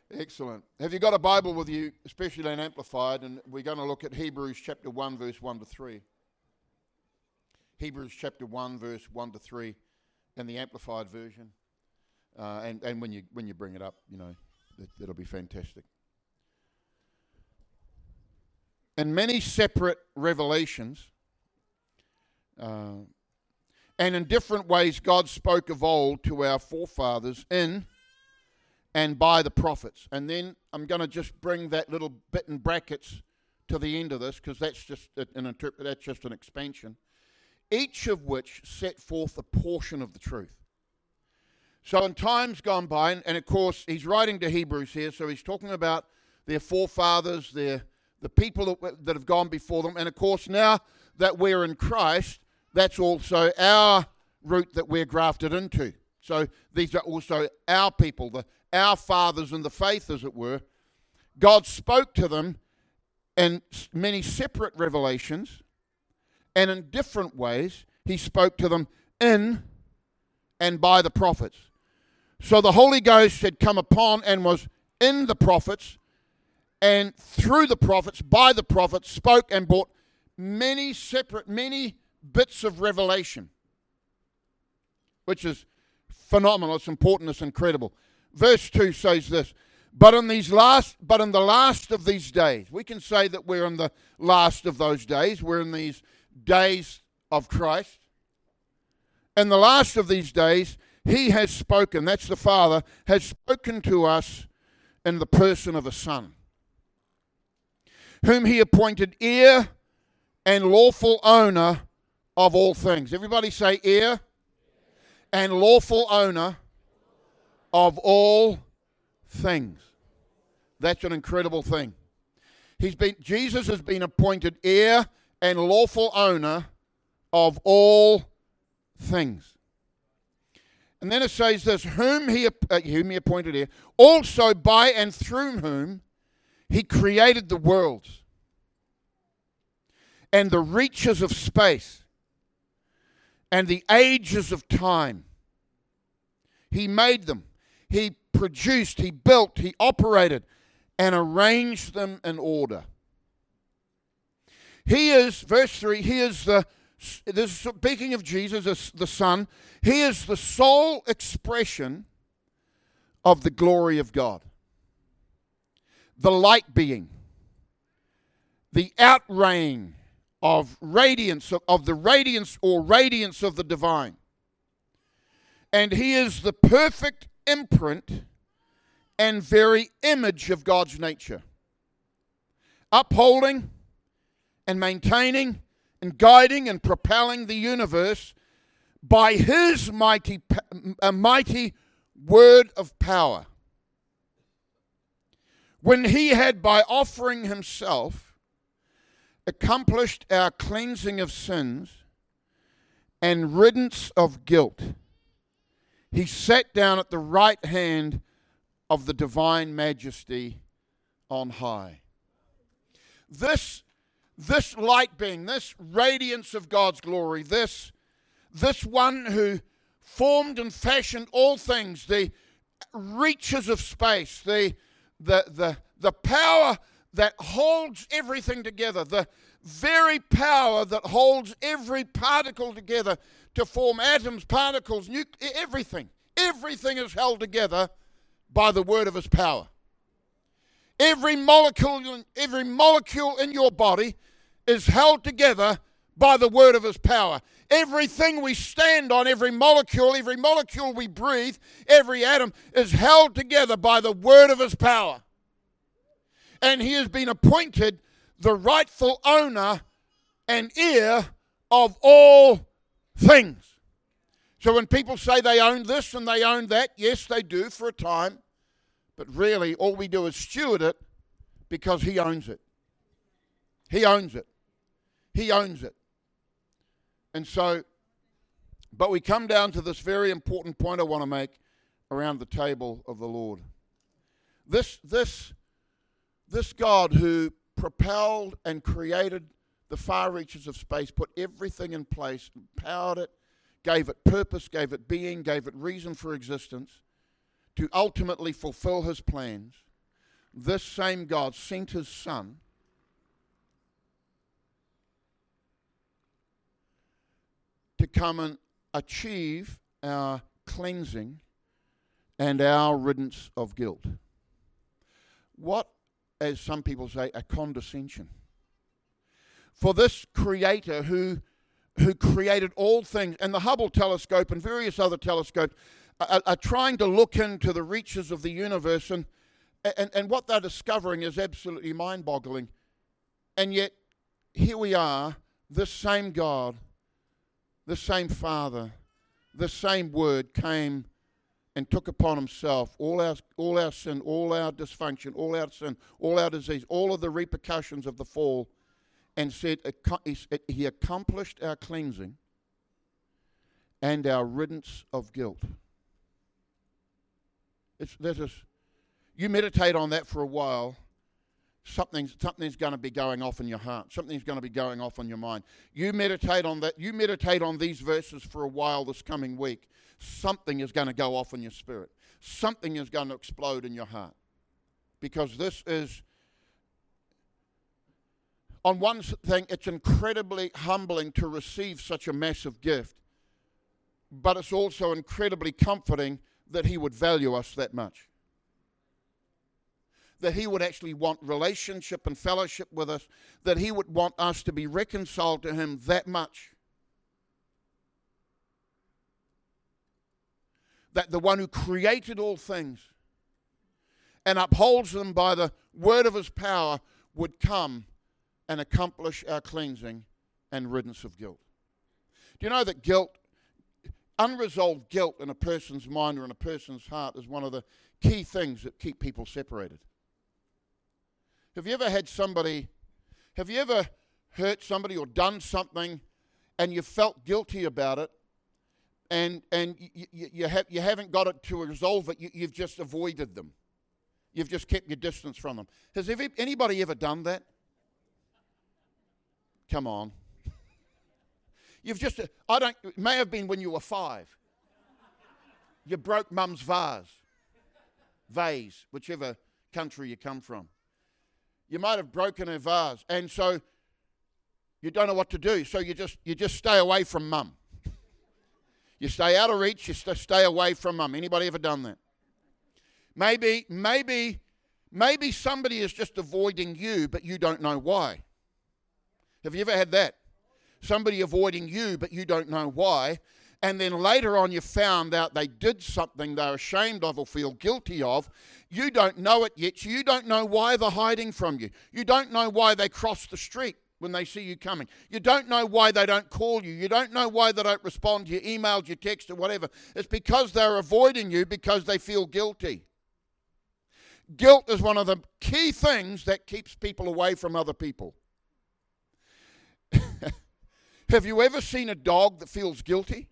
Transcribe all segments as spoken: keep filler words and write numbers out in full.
Excellent. Have you got a Bible with you, especially an Amplified? And we're going to look at Hebrews chapter one, verse one to three. Hebrews chapter one, verse one to three in the Amplified version. Uh, and and when you when you bring it up, you know, it, it'll be fantastic. In many separate revelations, uh, and in different ways, God spoke of old to our forefathers in and by the prophets. And then I'm going to just bring that little bit in brackets to the end of this, because that's just an interp- that's just an expansion. Each of which set forth a portion of the truth. So in times gone by, and, and of course he's writing to Hebrews here, so he's talking about their forefathers, their the people that, that have gone before them, and of course now that we're in Christ, that's also our root that we're grafted into. So these are also our people, the our fathers in the faith, as it were. God spoke to them in many separate revelations, and in different ways he spoke to them in and by the prophets. So the Holy Ghost had come upon and was in the prophets, and through the prophets, by the prophets, spoke and brought many separate, many bits of revelation, which is phenomenal. It's important. It's incredible. Verse two says this: But in these last, but in the last of these days, we can say that we're in the last of those days. We're in these days of Christ. In the last of these days, he has spoken, that's the Father, has spoken to us in the person of a Son, whom he appointed heir and lawful owner of all things. Everybody say heir and lawful owner of all things. That's an incredible thing. He's been, Jesus has been appointed heir and lawful owner of all things. And then it says this: whom he, uh, whom he appointed heir, also by and through whom he created the worlds and the reaches of space and the ages of time. He made them. He produced, he built, he operated, and arranged them in order. He is, verse three, he is the, this is speaking of Jesus, the Son, he is the sole expression of the glory of God. The light being, the outraying of radiance, of, of the radiance or radiance of the divine. And he is the perfect imprint and very image of God's nature, upholding and maintaining and guiding and propelling the universe by his mighty, a mighty word of power. When he had, by offering himself, accomplished our cleansing of sins and riddance of guilt, he sat down at the right hand of the divine majesty on high. This, this light being, this radiance of God's glory, this, this one who formed and fashioned all things, the reaches of space, the, the, the, the power that holds everything together, the very power that holds every particle together to form atoms, particles, nu- everything. Everything is held together by the word of his power. Every molecule, every molecule in your body is held together by the word of his power. Everything we stand on, every molecule, every molecule we breathe, every atom is held together by the word of his power. And he has been appointed the rightful owner and heir of all things. So when people say they own this and they own that, yes, they do for a time. But really, all we do is steward it because he owns it. He owns it. He owns it. And so, but we come down to this very important point I want to make around the table of the Lord. This, this, this God who propelled and created the far reaches of space, put everything in place, empowered it, gave it purpose, gave it being, gave it reason for existence, to ultimately fulfill his plans. this same God sent his Son to come and achieve our cleansing and our riddance of guilt. What, as some people say, a condescension. For this creator who, who created all things, and the Hubble telescope and various other telescopes are, are trying to look into the reaches of the universe, and, and, and what they're discovering is absolutely mind-boggling. And yet, here we are, this same God, the same Father, the same Word came and took upon himself all our all our sin, all our dysfunction, all our sin, all our disease, all of the repercussions of the fall, and said he accomplished our cleansing and our riddance of guilt. It's, that is, you meditate on that for a while, something's, something's going to be going off in your heart. Something's going to be going off in your mind. You meditate on that. You meditate on these verses for a while this coming week. Something is going to go off in your spirit. Something is going to explode in your heart. Because this is, on one thing, it's incredibly humbling to receive such a massive gift. But it's also incredibly comforting that he would value us that much. That he would actually want relationship and fellowship with us. That he would want us to be reconciled to him that much. That the one who created all things and upholds them by the word of his power would come and accomplish our cleansing and riddance of guilt. Do you know that guilt, unresolved guilt in a person's mind or in a person's heart is one of the key things that keep people separated? Have you ever had somebody, have you ever hurt somebody or done something and you felt guilty about it? And and you you, you, ha- you haven't got it to resolve it. You, you've just avoided them. You've just kept your distance from them. Has ever, anybody ever done that? Come on. You've just, I don't, it may have been when you were five. You broke mum's vase. Vase, whichever country you come from. You might have broken her vase. And so you don't know what to do. So you just you just stay away from mum. You stay out of reach, you st- stay away from mum. Anybody ever done that? Maybe, maybe, maybe somebody is just avoiding you, but you don't know why. Have you ever had that? Somebody avoiding you, but you don't know why. And then later on you found out they did something they're ashamed of or feel guilty of. You don't know it yet, so you don't know why they're hiding from you. You don't know why they cross the street when they see you coming. You don't know why they don't call you. You don't know why they don't respond to your emails, your text, or whatever. It's because they're avoiding you because they feel guilty. Guilt is one of the key things that keeps people away from other people. Have you ever seen a dog that feels guilty?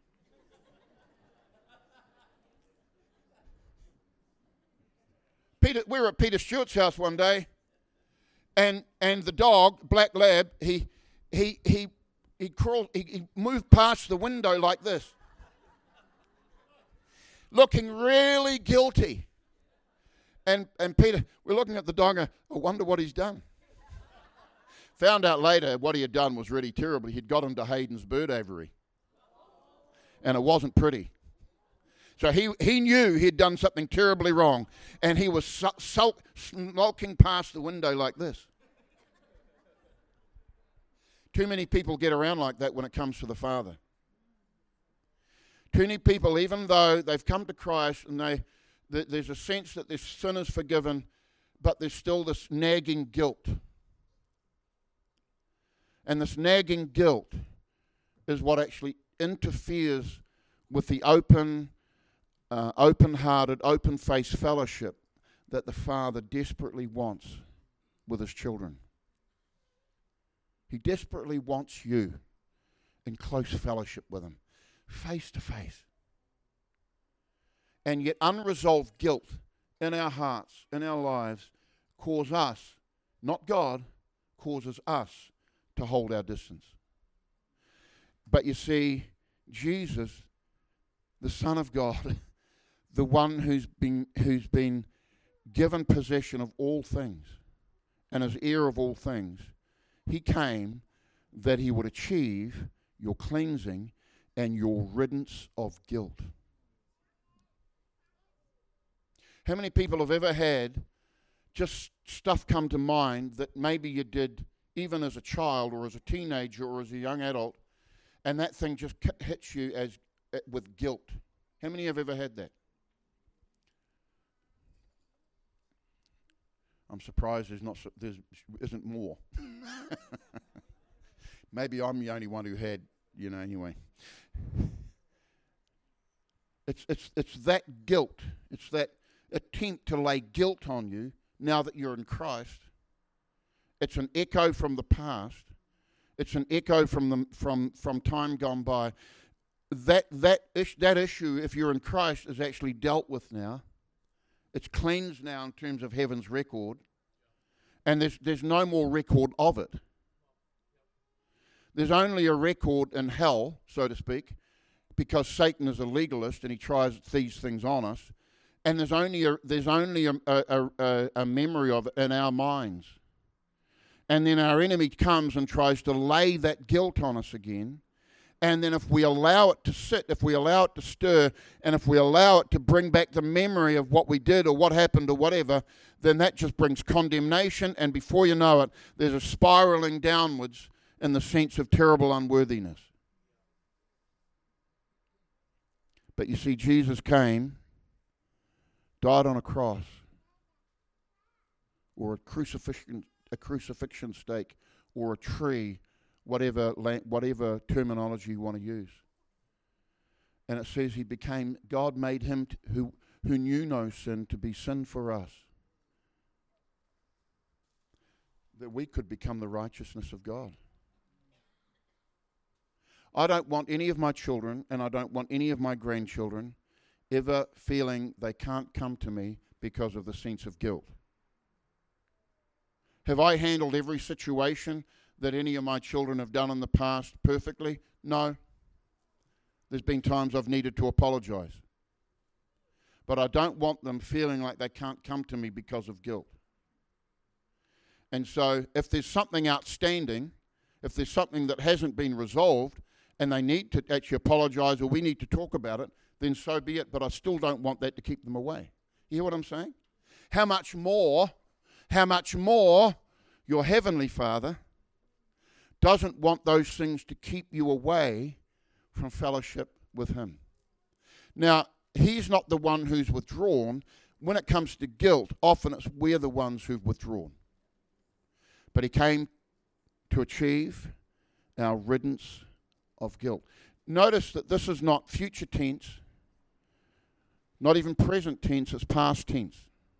Peter, we were at Peter Stewart's house one day. And and the dog, Black Lab, he he he he crawled, he, he moved past the window like this, looking really guilty. And and Peter, we're looking at the dog. And I wonder what he's done. Found out later what he had done was really terrible. He'd got into Hayden's bird aviary, and it wasn't pretty. So he, he knew he'd done something terribly wrong, and he was su- sulk, skulking past the window like this. Too many people get around like that when it comes to the Father. Too many people, even though they've come to Christ and they, th- there's a sense that their sin is forgiven, but there's still this nagging guilt. And this nagging guilt is what actually interferes with the open Uh, open-hearted, open-faced fellowship that the Father desperately wants with his children. He desperately wants you in close fellowship with him, face to face. And yet unresolved guilt in our hearts, in our lives, cause us, not God, causes us to hold our distance. But you see, Jesus, the Son of God, the one who's been who's been given possession of all things and is heir of all things, he came that he would achieve your cleansing and your riddance of guilt. How many people have ever had just stuff come to mind that maybe you did even as a child or as a teenager or as a young adult, and that thing just hits you as uh, with guilt? How many have ever had that? I'm surprised there's not there isn't more. Maybe I'm the only one who had, you know. Anyway, it's it's it's that guilt. It's that attempt to lay guilt on you now that you're in Christ. It's an echo from the past. It's an echo from the from from time gone by. That that is, that issue, if you're in Christ, is actually dealt with now. It's cleansed now in terms of heaven's record, and there's there's no more record of it. There's only a record in hell, so to speak, because Satan is a legalist and he tries these things on us. And there's only a, there's only a, a, a, a memory of it in our minds. And then our enemy comes and tries to lay that guilt on us again. And then if we allow it to sit, if we allow it to stir, and if we allow it to bring back the memory of what we did or what happened or whatever, then that just brings condemnation. And before you know it, there's a spiraling downwards in the sense of terrible unworthiness. But you see, Jesus came, died on a cross, or a crucifixion, a crucifixion stake, or a tree, whatever whatever terminology you want to use. And it says he became, God made him t- who who knew no sin to be sin for us, that we could become the righteousness of God. I don't want any of my children, and I don't want any of my grandchildren ever feeling they can't come to me because of the sense of guilt. Have I handled every situation that any of my children have done in the past perfectly? No. There's been times I've needed to apologize. But I don't want them feeling like they can't come to me because of guilt. And so if there's something outstanding, if there's something that hasn't been resolved, and they need to actually apologize or we need to talk about it, then so be it. But I still don't want that to keep them away. You hear what I'm saying? How much more, how much more your Heavenly Father doesn't want those things to keep you away from fellowship with Him. Now, He's not the one who's withdrawn. When it comes to guilt, often it's we're the ones who've withdrawn. But He came to achieve our riddance of guilt. Notice that this is not future tense, not even present tense, it's past tense.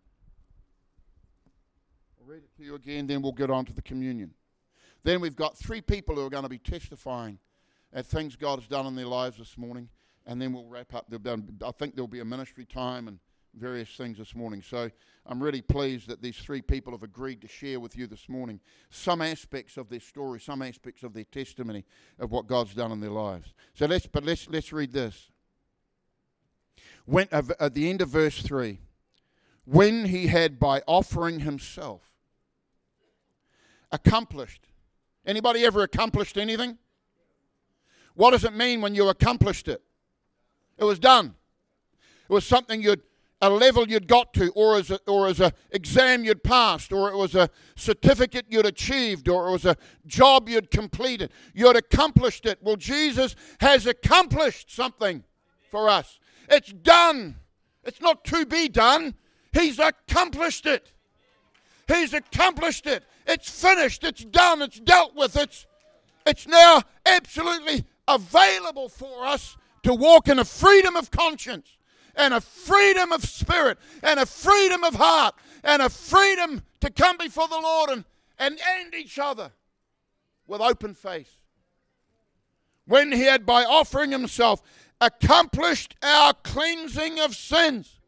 I'll read it to you again, then we'll get on to the communion. Then we've got three people who are going to be testifying at things God has done in their lives this morning, and then we'll wrap up. I think there'll be a ministry time and various things this morning. So I'm really pleased that these three people have agreed to share with you this morning some aspects of their story, some aspects of their testimony of what God's done in their lives. So let's, but let's let's read this. When at the end of verse three, when he had by offering himself accomplished. Anybody ever accomplished anything? What does it mean when you accomplished it? It was done. It was something you'd a level you'd got to, or as a, or as a exam you'd passed, or it was a certificate you'd achieved, or it was a job you'd completed. You'd accomplished it. Well, Jesus has accomplished something for us. It's done. It's not to be done. He's accomplished it. He's accomplished it. It's finished. It's done. It's dealt with. It's, it's now absolutely available for us to walk in a freedom of conscience, and a freedom of spirit, and a freedom of heart, and a freedom to come before the Lord and, and, and each other with open face. When he had by offering himself accomplished our cleansing of sins.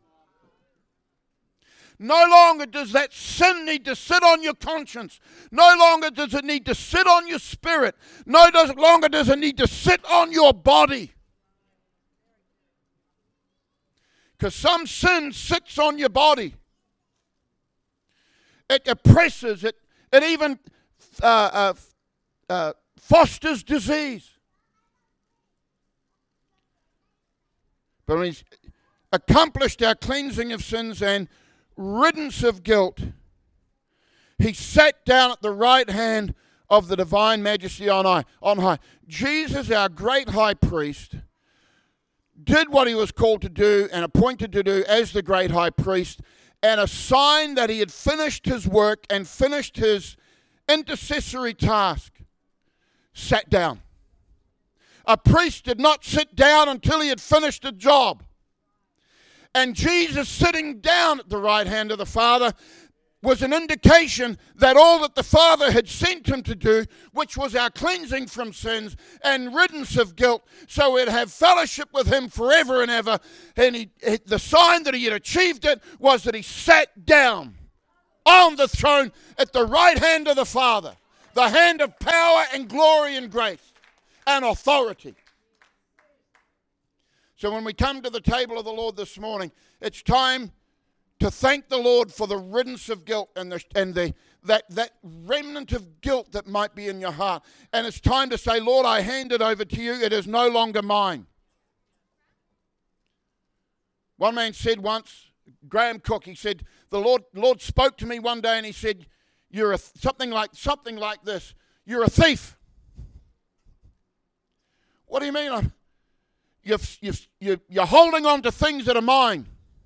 No longer does that sin need to sit on your conscience. No longer does it need to sit on your spirit. No longer does it need to sit on your body. Because some sin sits on your body. It oppresses. It, it even uh, uh, uh, fosters disease. But when he's accomplished our cleansing of sins and riddance of guilt, he sat down at the right hand of the divine majesty on high. On high. Jesus, our great high priest, did what he was called to do and appointed to do as the great high priest, and a sign that he had finished his work and finished his intercessory task, sat down. A priest did not sit down until he had finished a job. And Jesus sitting down at the right hand of the Father was an indication that all that the Father had sent him to do, which was our cleansing from sins and riddance of guilt, so we'd have fellowship with him forever and ever. And he, the sign that he had achieved it was that he sat down on the throne at the right hand of the Father, the hand of power and glory and grace and authority. So when we come to the table of the Lord this morning, it's time to thank the Lord for the riddance of guilt and, the, and the, that, that remnant of guilt that might be in your heart. And it's time to say, Lord, I hand it over to you. It is no longer mine. One man said once, Graham Cook, he said, the Lord, Lord spoke to me one day and he said, you're a, something like something like this. You're a thief. What do you mean? I'm, you've, you've, you're, you're holding on to things that are mine.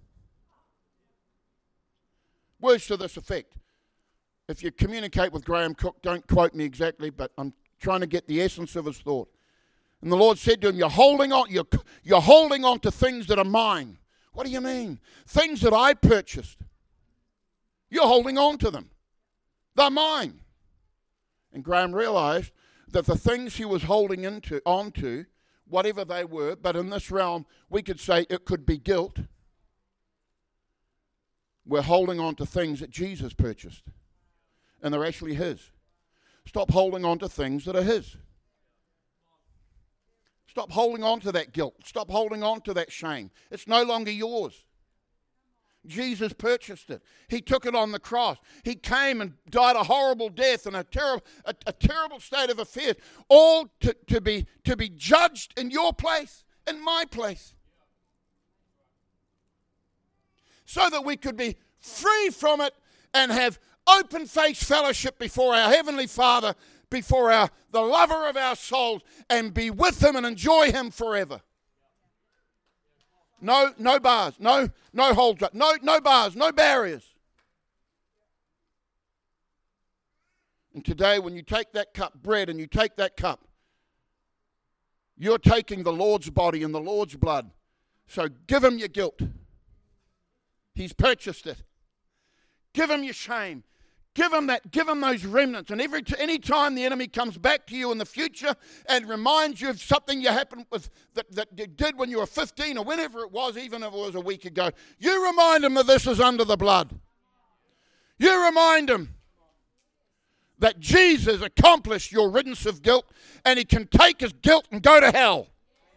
Words to this effect. If you communicate with Graham Cook, don't quote me exactly, but I'm trying to get the essence of his thought. And the Lord said to him, you're holding on, you're, you're holding on to things that are mine. What do you mean? Things that I purchased. You're holding on to them. They're mine. And Graham realized that the things he was holding into, onto, whatever they were, but in this realm, we could say it could be guilt. We're holding on to things that Jesus purchased, and they're actually his. Stop holding on to things that are his. Stop holding on to that guilt. Stop holding on to that shame. It's no longer yours. Jesus purchased it. He took it on the cross. He came and died a horrible death in a terrible, a, a terrible state of affairs, all to, to be to be judged in your place, in my place, so that we could be free from it and have open-faced fellowship before our Heavenly Father, before our the lover of our souls, and be with him and enjoy him forever. No, no bars, no, no holds up, no, no bars, no barriers. And today, when you take that cup, bread, and you take that cup, you're taking the Lord's body and the Lord's blood. So give him your guilt. He's purchased it. Give him your shame. Give him that. Give him those remnants. And every t- any time the enemy comes back to you in the future and reminds you of something you happened with that, that you did when you were fifteen or whenever it was, even if it was a week ago, you remind him that this is under the blood. You remind him that Jesus accomplished your riddance of guilt, and he can take his guilt and go to hell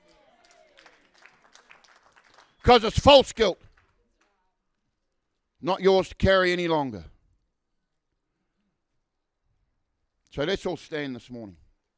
because it's false guilt. Not yours to carry any longer. So let's all stand this morning.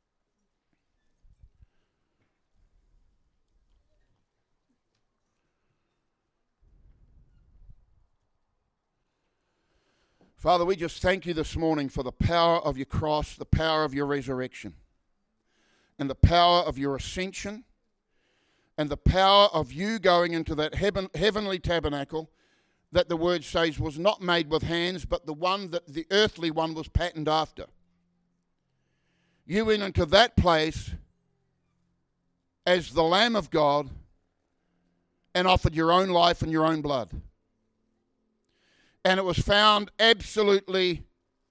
Father, we just thank you this morning for the power of your cross, the power of your resurrection, and the power of your ascension, and the power of you going into that heaven, heavenly tabernacle that the word says was not made with hands, but the one that the earthly one was patterned after. You went into that place as the Lamb of God and offered your own life and your own blood. And it was found absolutely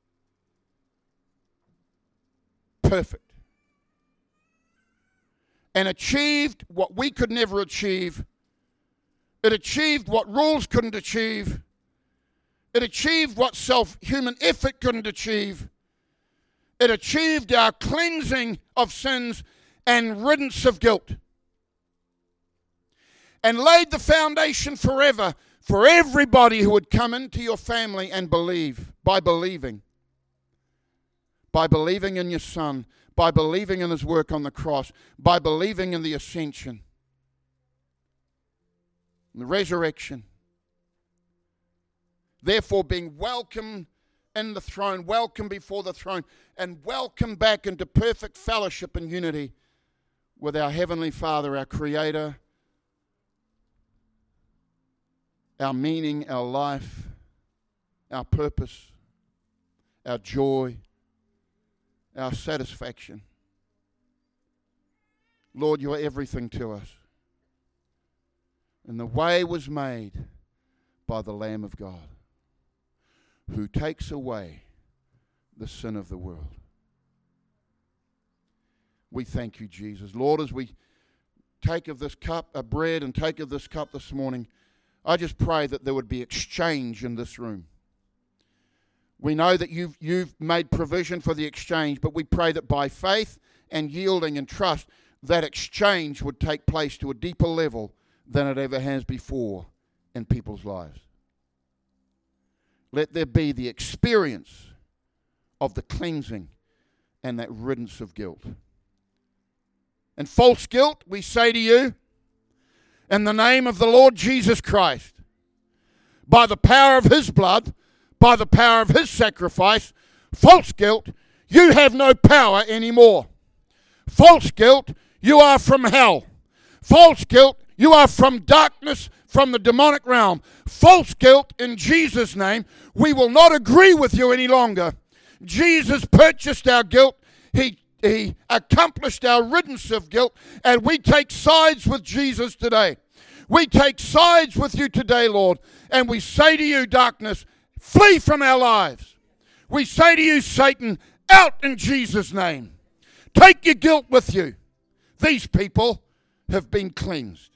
perfect. And achieved what we could never achieve. It achieved what rules couldn't achieve. It achieved what self-human effort couldn't achieve. It achieved our cleansing of sins and riddance of guilt. And laid the foundation forever for everybody who would come into your family and believe, by believing, by believing in your Son, by believing in his work on the cross, by believing in the ascension, the resurrection. Therefore, being welcome in the throne, welcome before the throne, and welcome back into perfect fellowship and unity with our Heavenly Father, our Creator, our meaning, our life, our purpose, our joy, our satisfaction. Lord, you are everything to us. And the way was made by the Lamb of God, who takes away the sin of the world. We thank you, Jesus. Lord, as we take of this cup of bread and take of this cup this morning, I just pray that there would be exchange in this room. We know that you've, you've made provision for the exchange, but we pray that by faith and yielding and trust, that exchange would take place to a deeper level than it ever has before in people's lives. Let there be the experience of the cleansing and that riddance of guilt. And false guilt, we say to you, in the name of the Lord Jesus Christ, by the power of his blood, by the power of his sacrifice, false guilt, you have no power anymore. False guilt, you are from hell. False guilt, you are from darkness, from the demonic realm. False guilt, in Jesus' name, we will not agree with you any longer. Jesus purchased our guilt. He, he accomplished our riddance of guilt, and we take sides with Jesus today. We take sides with you today, Lord, and we say to you, darkness, flee from our lives. We say to you, Satan, out in Jesus' name. Take your guilt with you. These people have been cleansed.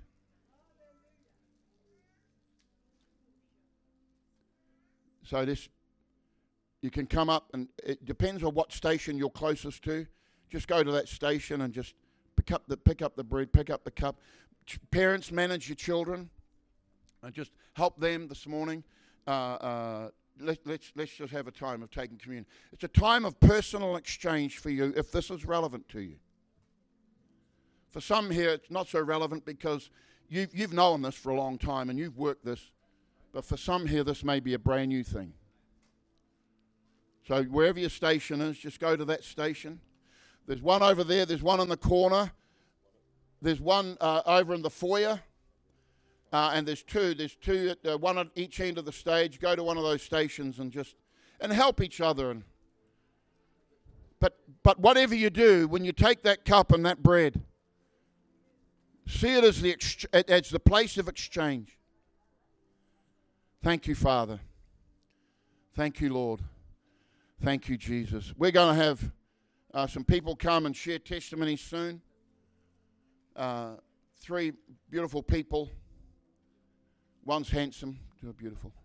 So this, you can come up, and it depends on what station you're closest to. Just go to that station and just pick up the pick up the bread, pick up the cup. Parents, manage your children, and just help them this morning. Uh, uh, let, let's let's just have a time of taking communion. It's a time of personal exchange for you, if this is relevant to you. For some here, it's not so relevant because you've you've known this for a long time and you've worked this. But for some here, this may be a brand new thing. So wherever your station is, just go to that station. There's one over there. There's one in the corner. There's one uh, over in the foyer. Uh, and there's two. There's two, at, uh, one at each end of the stage. Go to one of those stations and just and help each other. And but but whatever you do, when you take that cup and that bread, see it as the ex- as the place of exchange. Thank you, Father. Thank you, Lord. Thank you, Jesus. We're going to have uh, some people come and share testimonies soon. Uh, three beautiful people. One's handsome, two are beautiful.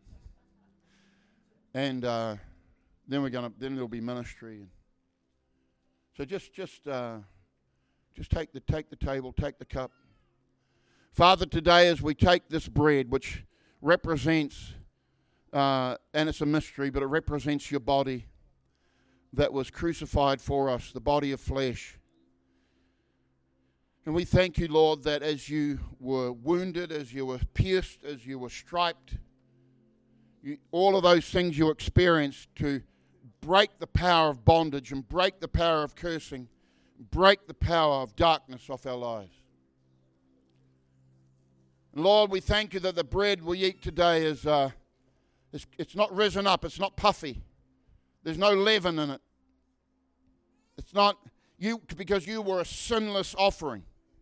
And uh, then we're going to. Then there'll be ministry. So just, just, uh, just take the take the table, take the cup. Father, today as we take this bread, which represents, uh, and it's a mystery, but it represents your body that was crucified for us, the body of flesh. And we thank you, Lord, that as you were wounded, as you were pierced, as you were striped, you, all of those things you experienced to break the power of bondage and break the power of cursing, break the power of darkness off our lives. Lord, we thank you that the bread we eat today is, uh, it's, it's not risen up. It's not puffy. There's no leaven in it. It's not you because you were a sinless offering.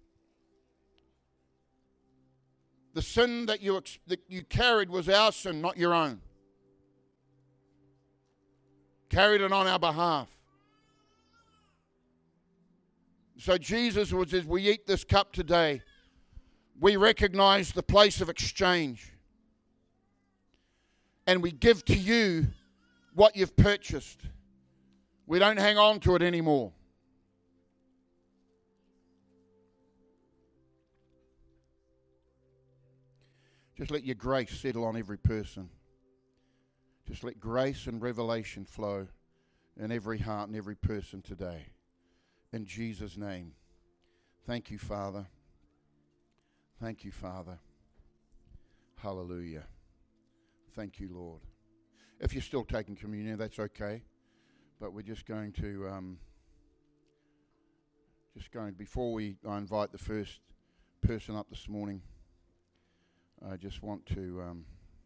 The sin that you that you carried was our sin, not your own. Carried it on our behalf. So Jesus was, as we eat this cup today, we recognize the place of exchange. And we give to you what you've purchased. We don't hang on to it anymore. Just let your grace settle on every person. Just let grace and revelation flow in every heart and every person today. In Jesus' name. Thank you, Father. Thank you, Father. Hallelujah. Thank you, Lord. If you're still taking communion, that's okay. But we're just going to, um, just going, before we I invite the first person up this morning, I just want to um,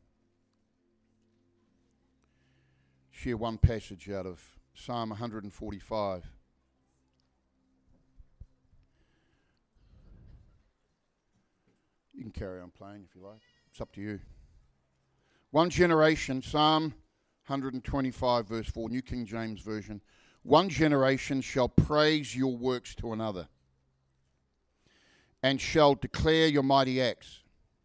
share one passage out of Psalm one forty-five. You can carry on playing if you like. It's up to you. One generation, Psalm one twenty-five, verse four, New King James Version. One generation shall praise your works to another, and shall declare your mighty acts.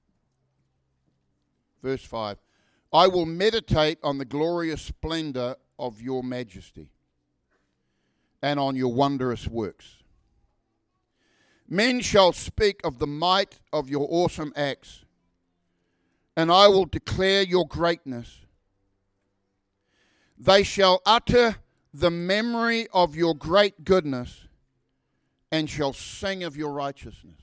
Verse five, I will meditate on the glorious splendor of your majesty, and on your wondrous works. Men shall speak of the might of your awesome acts, and I will declare your greatness. They shall utter the memory of your great goodness, and shall sing of your righteousness.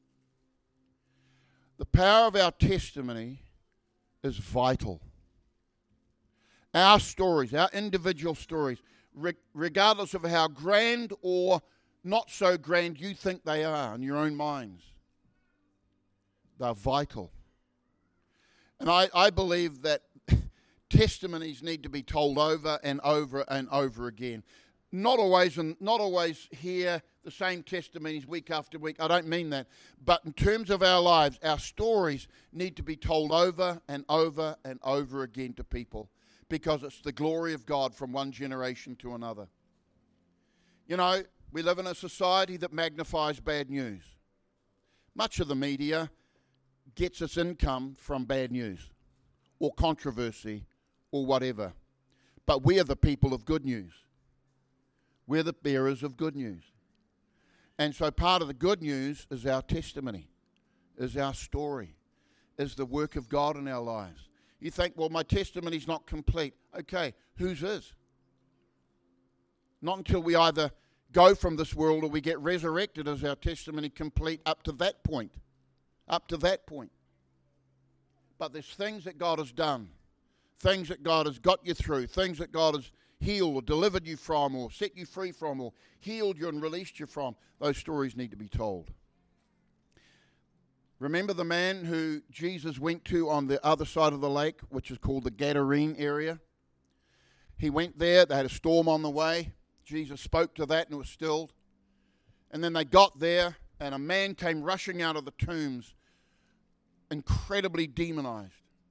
The power of our testimony is vital. Our stories, our individual stories, re- regardless of how grand or not so grand you think they are in your own minds, they're vital. And I, I believe that testimonies need to be told over and over and over again. Not always, and not always hear the same testimonies week after week. I don't mean that. But in terms of our lives, our stories need to be told over and over and over again to people, because it's the glory of God from one generation to another. You know, we live in a society that magnifies bad news. Much of the media gets its income from bad news or controversy or whatever. But we are the people of good news. We're the bearers of good news. And so part of the good news is our testimony, is our story, is the work of God in our lives. You think, well, my testimony's not complete. Okay, whose is? Not until we either go from this world or we get resurrected is our testimony complete up to that point. Up to that point. But there's things that God has done, things that God has got you through, things that God has healed or delivered you from or set you free from or healed you and released you from. Those stories need to be told. Remember the man who Jesus went to on the other side of the lake, which is called the Gadarene area? He went there, they had a storm on the way. Jesus spoke to that and it was stilled. And then they got there and a man came rushing out of the tombs, incredibly demonized.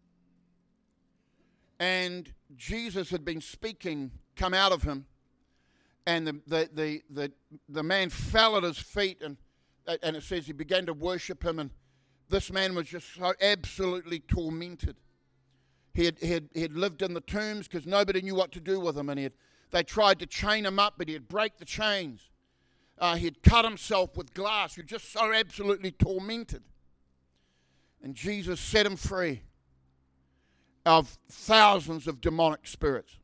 And Jesus had been speaking, come out of him, and the the the the, the man fell at his feet, and and it says he began to worship him, and this man was just so absolutely tormented. He had, he had, he had lived in the tombs because nobody knew what to do with him, and he had, they tried to chain him up, but he'd break the chains. Uh, he'd cut himself with glass. He was just so absolutely tormented. And Jesus set him free of thousands of demonic spirits.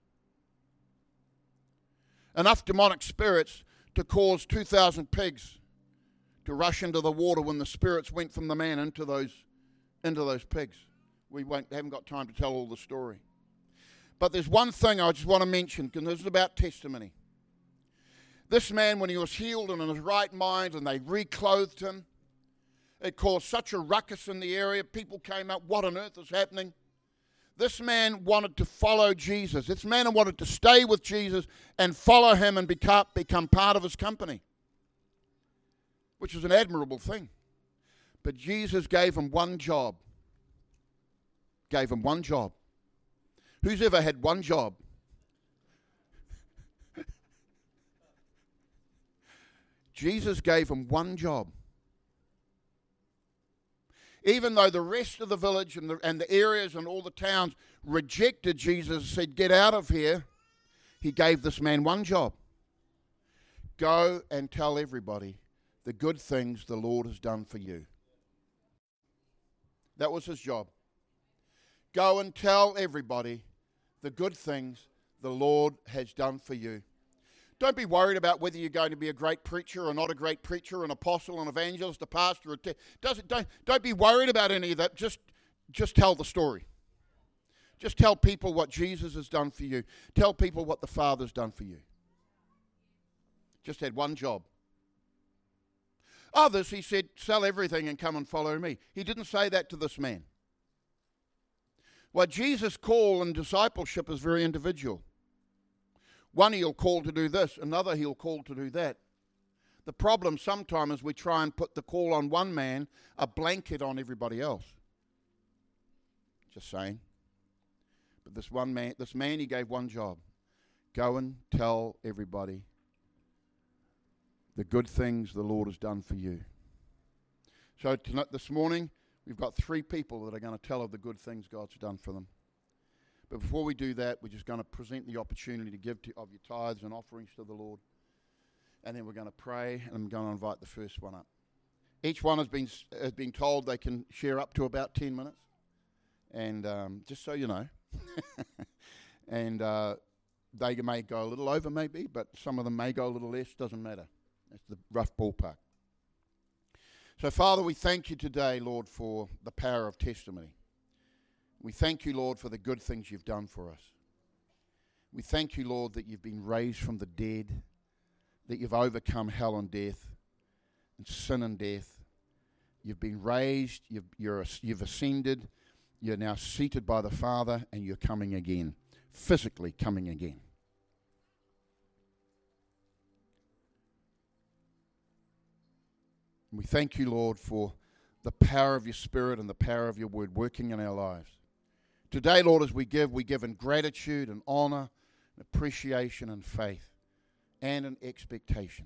Enough demonic spirits to cause two thousand pigs to rush into the water when the spirits went from the man into those, into those pigs. We won't, haven't got time to tell all the story. But there's one thing I just want to mention, because this is about testimony. This man, when he was healed and in his right mind, and they reclothed him, it caused such a ruckus in the area. People came up, what on earth is happening? This man wanted to follow Jesus. This man wanted to stay with Jesus and follow him and become, become part of his company, which is an admirable thing. But Jesus gave him one job. Gave him one job. Who's ever had one job? Jesus gave him one job. Even though the rest of the village and the, and the areas and all the towns rejected Jesus and said, get out of here, he gave this man one job. Go and tell everybody the good things the Lord has done for you. That was his job. Go and tell everybody the good things the Lord has done for you. Don't be worried about whether you're going to be a great preacher or not a great preacher, an apostle, an evangelist, a pastor. A te- doesn't, don't, don't be worried about any of that. Just, just tell the story. Just tell people what Jesus has done for you. Tell people what the Father's done for you. Just had one job. Others, he said, sell everything and come and follow me. He didn't say that to this man. Well, Jesus' call and discipleship is very individual. One he'll call to do this, another he'll call to do that. The problem sometimes is we try and put the call on one man, a blanket on everybody else. Just saying. But this one man, this man, he gave one job. Go and tell everybody the good things the Lord has done for you. So tonight, this morning, we've got three people that are going to tell of the good things God's done for them. But before we do that, we're just going to present the opportunity to give to, of your tithes and offerings to the Lord. And then we're going to pray, and I'm going to invite the first one up. Each one has been has been told they can share up to about ten minutes. And um, just so you know. and uh, they may go a little over maybe, but some of them may go a little less. Doesn't matter. That's the rough ballpark. So, Father, we thank you today, Lord, for the power of testimony. We thank you, Lord, for the good things you've done for us. We thank you, Lord, that you've been raised from the dead, that you've overcome hell and death, and sin and death. You've been raised, you've, you're, you've ascended, you're now seated by the Father, and you're coming again, physically coming again. We thank you, Lord, for the power of your Spirit and the power of your word working in our lives. Today, Lord, as we give, we give in gratitude and honor, and appreciation and faith, and an expectation.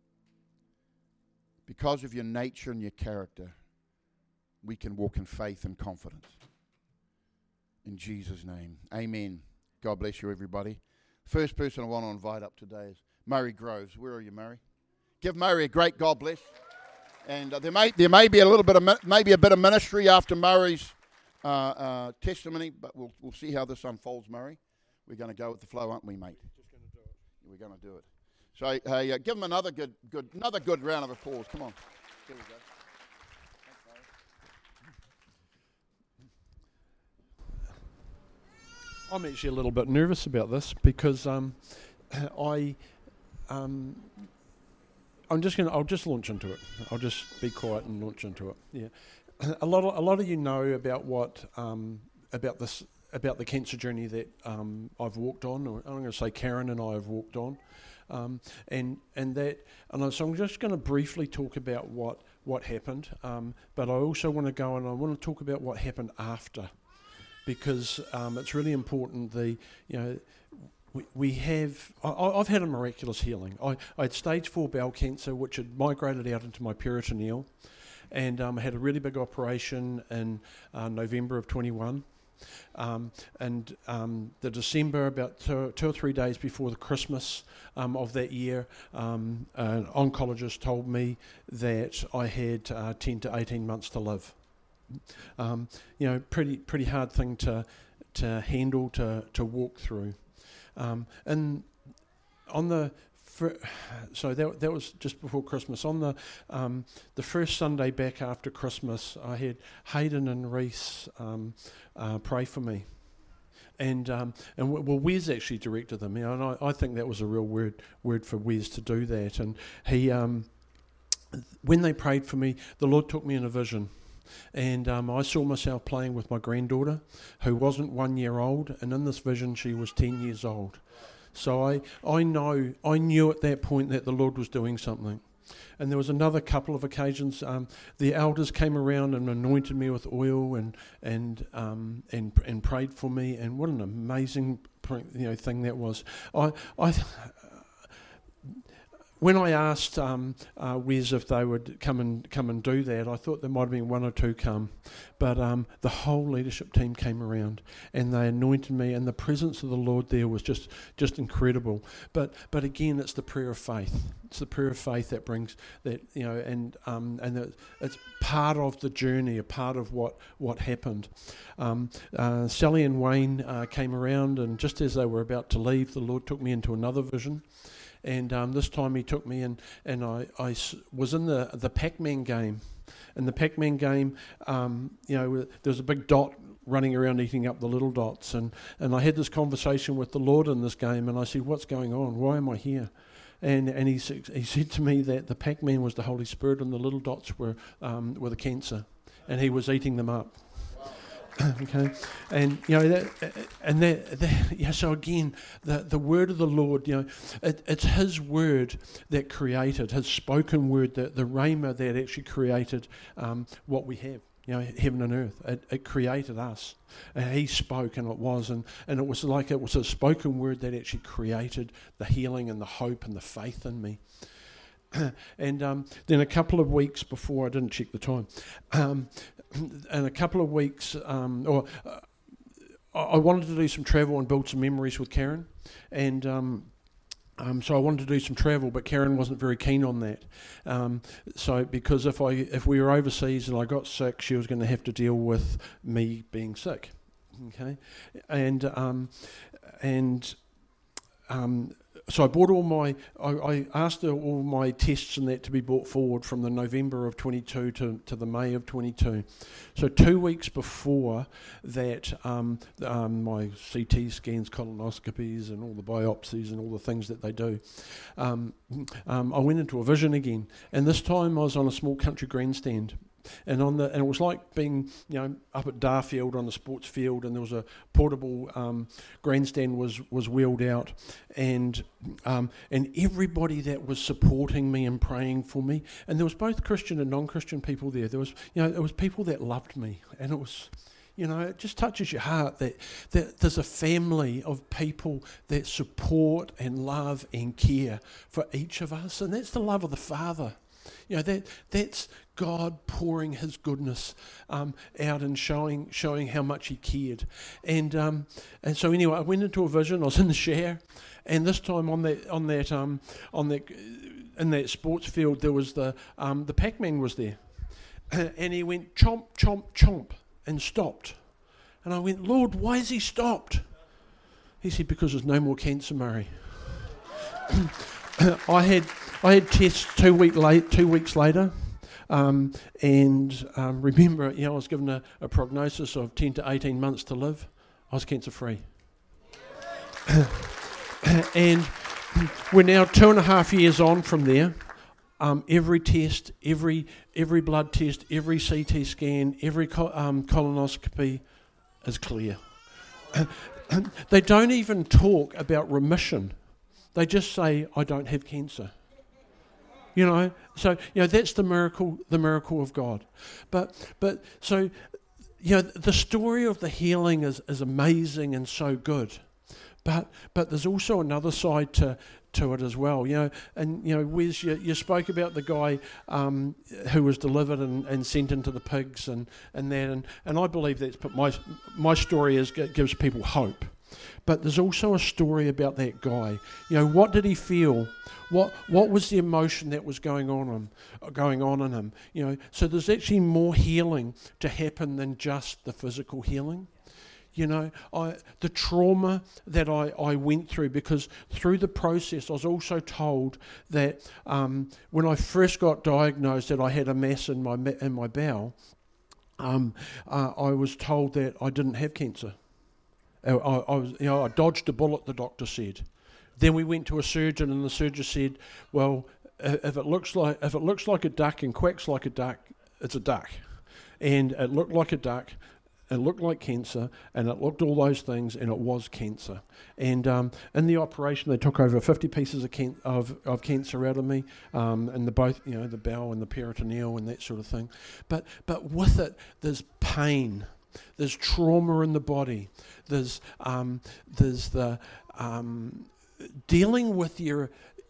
Because of your nature and your character, we can walk in faith and confidence. In Jesus' name, amen. God bless you, everybody. First person I want to invite up today is Murray Groves. Where are you, Murray? Give Murray a great God bless. And uh, there may there may be a little bit of maybe a bit of ministry after Murray's uh, uh, testimony, but we'll we'll see how this unfolds, Murray. We're going to go with the flow, aren't we, mate? Just going to do it. We're going to do it. So hey, uh, give him another good good another good round of applause. Come on. Here we go. Thanks, Murray. I'm actually a little bit nervous about this because um, I. Um, I'm just gonna. I'll just launch into it. I'll just be quiet and launch into it. Yeah, a lot. Of, a lot of you know about what um, about this about the cancer journey that um, I've walked on. Or I'm going to say Karen and I have walked on, um, and and that. And so I'm just going to briefly talk about what what happened. Um, but I also want to go and I want to talk about what happened after, because um, it's really important. The you know. We, we have, I, I've had a miraculous healing. I, I had stage four bowel cancer, which had migrated out into my peritoneal, and um, I had a really big operation in uh, November of twenty-one. Um, and um, the December, about two, two or three days before the Christmas um, of that year, um, an oncologist told me that I had uh, ten to eighteen months to live. Um, you know, pretty pretty hard thing to to handle, to to walk through. Um, and on the fir- so that that was just before Christmas. On the um, the first Sunday back after Christmas, I had Hayden and Reese um, uh, pray for me, and um, and w- well, Wes actually directed them. You know, and I, I think that was a real word word for Wes to do that. And he, um, when they prayed for me, the Lord took me in a vision. And um, I saw myself playing with my granddaughter, who wasn't one year old, and in this vision she was ten years old. So I, I know, I knew at that point that the Lord was doing something. And there was another couple of occasions. Um, the elders came around and anointed me with oil and and um, and and prayed for me. And what an amazing, you know, thing that was. I I. when I asked um, uh, Wes if they would come and come and do that, I thought there might have been one or two come, but um, the whole leadership team came around and they anointed me, and the presence of the Lord there was just just incredible. But but again, it's the prayer of faith. It's the prayer of faith that brings that, you know, and um, and the, it's part of the journey, a part of what what happened. Um, uh, Sally and Wayne uh, came around, and just as they were about to leave, the Lord took me into another vision. And um, this time he took me in, and I, I s- was in the, the Pac-Man game. In the Pac-Man game, um, you know, there was a big dot running around eating up the little dots. And, and I had this conversation with the Lord in this game, and I said, what's going on? Why am I here? And and he, he said to me that the Pac-Man was the Holy Spirit, and the little dots were, um, were the cancer, and he was eating them up. Okay, and you know that, and that, that yeah. So again, the the word of the Lord, you know, it, it's His word that created, His spoken word, the the rhema that actually created um, what we have. You know, heaven and earth. It, it created us, and He spoke, and it was, and and it was like it was a spoken word that actually created the healing and the hope and the faith in me. And um, then a couple of weeks before, I didn't check the time. Um, and a couple of weeks, um, or uh, I wanted to do some travel and build some memories with Karen, and um, um, so I wanted to do some travel, but Karen wasn't very keen on that. Um, so because if I if we were overseas and I got sick, she was going to have to deal with me being sick. Okay, and um, and um, so I bought all my, I, I asked all my tests and that to be brought forward from the November of twenty-two to, to the May of twenty-two. So two weeks before that, um, um, my C T scans, colonoscopies and all the biopsies and all the things that they do, um, um, I went into a vision again. And this time I was on a small country grandstand. And on the and it was like being, you know, up at Darfield on the sports field, and there was a portable um, grandstand was was wheeled out, and um, and everybody that was supporting me and praying for me, and there was both Christian and non-Christian people there. There was, you know, it was people that loved me, and it was, you know, it just touches your heart that that there's a family of people that support and love and care for each of us, and that's the love of the Father. You know, that that's God pouring His goodness um, out and showing showing how much He cared. And um, and so anyway, I went into a vision. I was in the shower, and this time on that on that um, on that in that sports field, there was the um, the Pac-Man was there, and he went chomp chomp chomp and stopped. And I went, Lord, why has He stopped? He said, because there's no more cancer, Murray. I had I had tests two week late, two weeks later, um, and um, remember, you know, I was given a, a prognosis of ten to eighteen months to live. I was cancer free, and we're now two and a half years on from there. Um, every test, every every blood test, every C T scan, every co- um, colonoscopy is clear. They don't even talk about remission. They just say, I don't have cancer. You know, so, you know, that's the miracle, the miracle of God. But, but so, you know, the story of the healing is, is amazing and so good. But, but there's also another side to, to it as well, you know. And, you know, Wes, you, you spoke about the guy um, who was delivered and, and sent into the pigs and, and that. And, and I believe that's, but my, my story is gives people hope. But there's also a story about that guy. You know, what did he feel? What what was the emotion that was going on him, going on in him? You know, so there's actually more healing to happen than just the physical healing. You know, I the trauma that I, I went through, because through the process I was also told that um, when I first got diagnosed that I had a mass in my in my bowel, um, uh, I was told that I didn't have cancer. I, I was, you know, I dodged a bullet, the doctor said. Then we went to a surgeon, and the surgeon said, "Well, if it looks like if it looks like a duck and quacks like a duck, it's a duck." And it looked like a duck, it looked like cancer, and it looked all those things, and it was cancer. And um, in the operation, they took over fifty pieces of can- of, of cancer out of me, um, and the both, you know, the bowel and the peritoneal and that sort of thing. But but with it, there's pain. There's trauma in the body. There's um, there's the um, dealing with your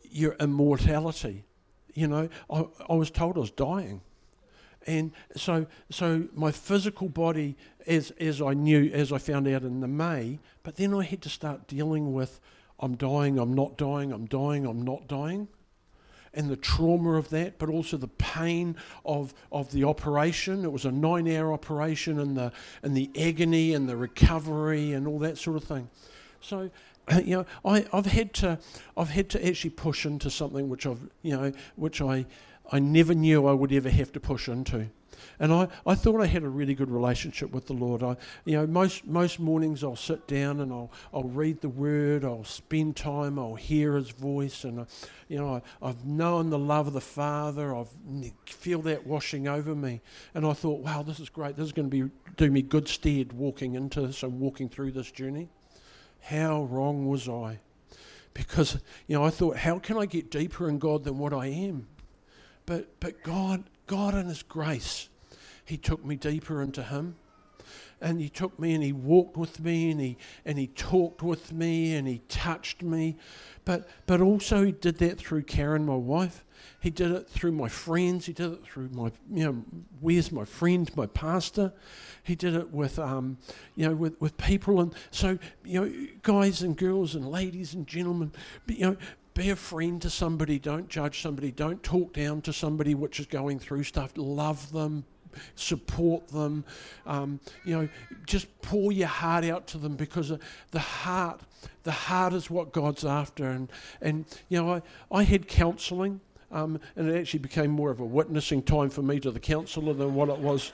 your immortality. You know, I, I was told I was dying. And so so my physical body, as as I knew, as I found out in the May, but then I had to start dealing with, I'm dying, I'm not dying, I'm dying, I'm not dying. And the trauma of that, but also the pain of of the operation. It was a nine-hour operation, and the and the agony and the recovery and all that sort of thing. So, you know, I, I've had to I've had to actually push into something which I've you know which I I never knew I would ever have to push into. And I, I thought I had a really good relationship with the Lord. I, you know, most most mornings I'll sit down and I'll I'll read the Word. I'll spend time. I'll hear His voice, and I, you know, I, I've known the love of the Father. I feel that washing over me, and I thought, wow, this is great. This is going to be do me good stead walking into this and walking through this journey. How wrong was I? Because you know, I thought, how can I get deeper in God than what I am? But but God God in His grace, He took me deeper into Him, and He took me and He walked with me, and He and He talked with me, and He touched me, but but also He did that through Karen, my wife. He did it through my friends. He did it through my you know where's my friend, my pastor. He did it with um you know with with people, and so you know guys and girls and ladies and gentlemen, you know. Be a friend to somebody, don't judge somebody, don't talk down to somebody which is going through stuff. Love them, support them, um, you know, just pour your heart out to them, because the heart, the heart is what God's after. And, and you know, I, I had counselling, um, and it actually became more of a witnessing time for me to the counsellor than what it was,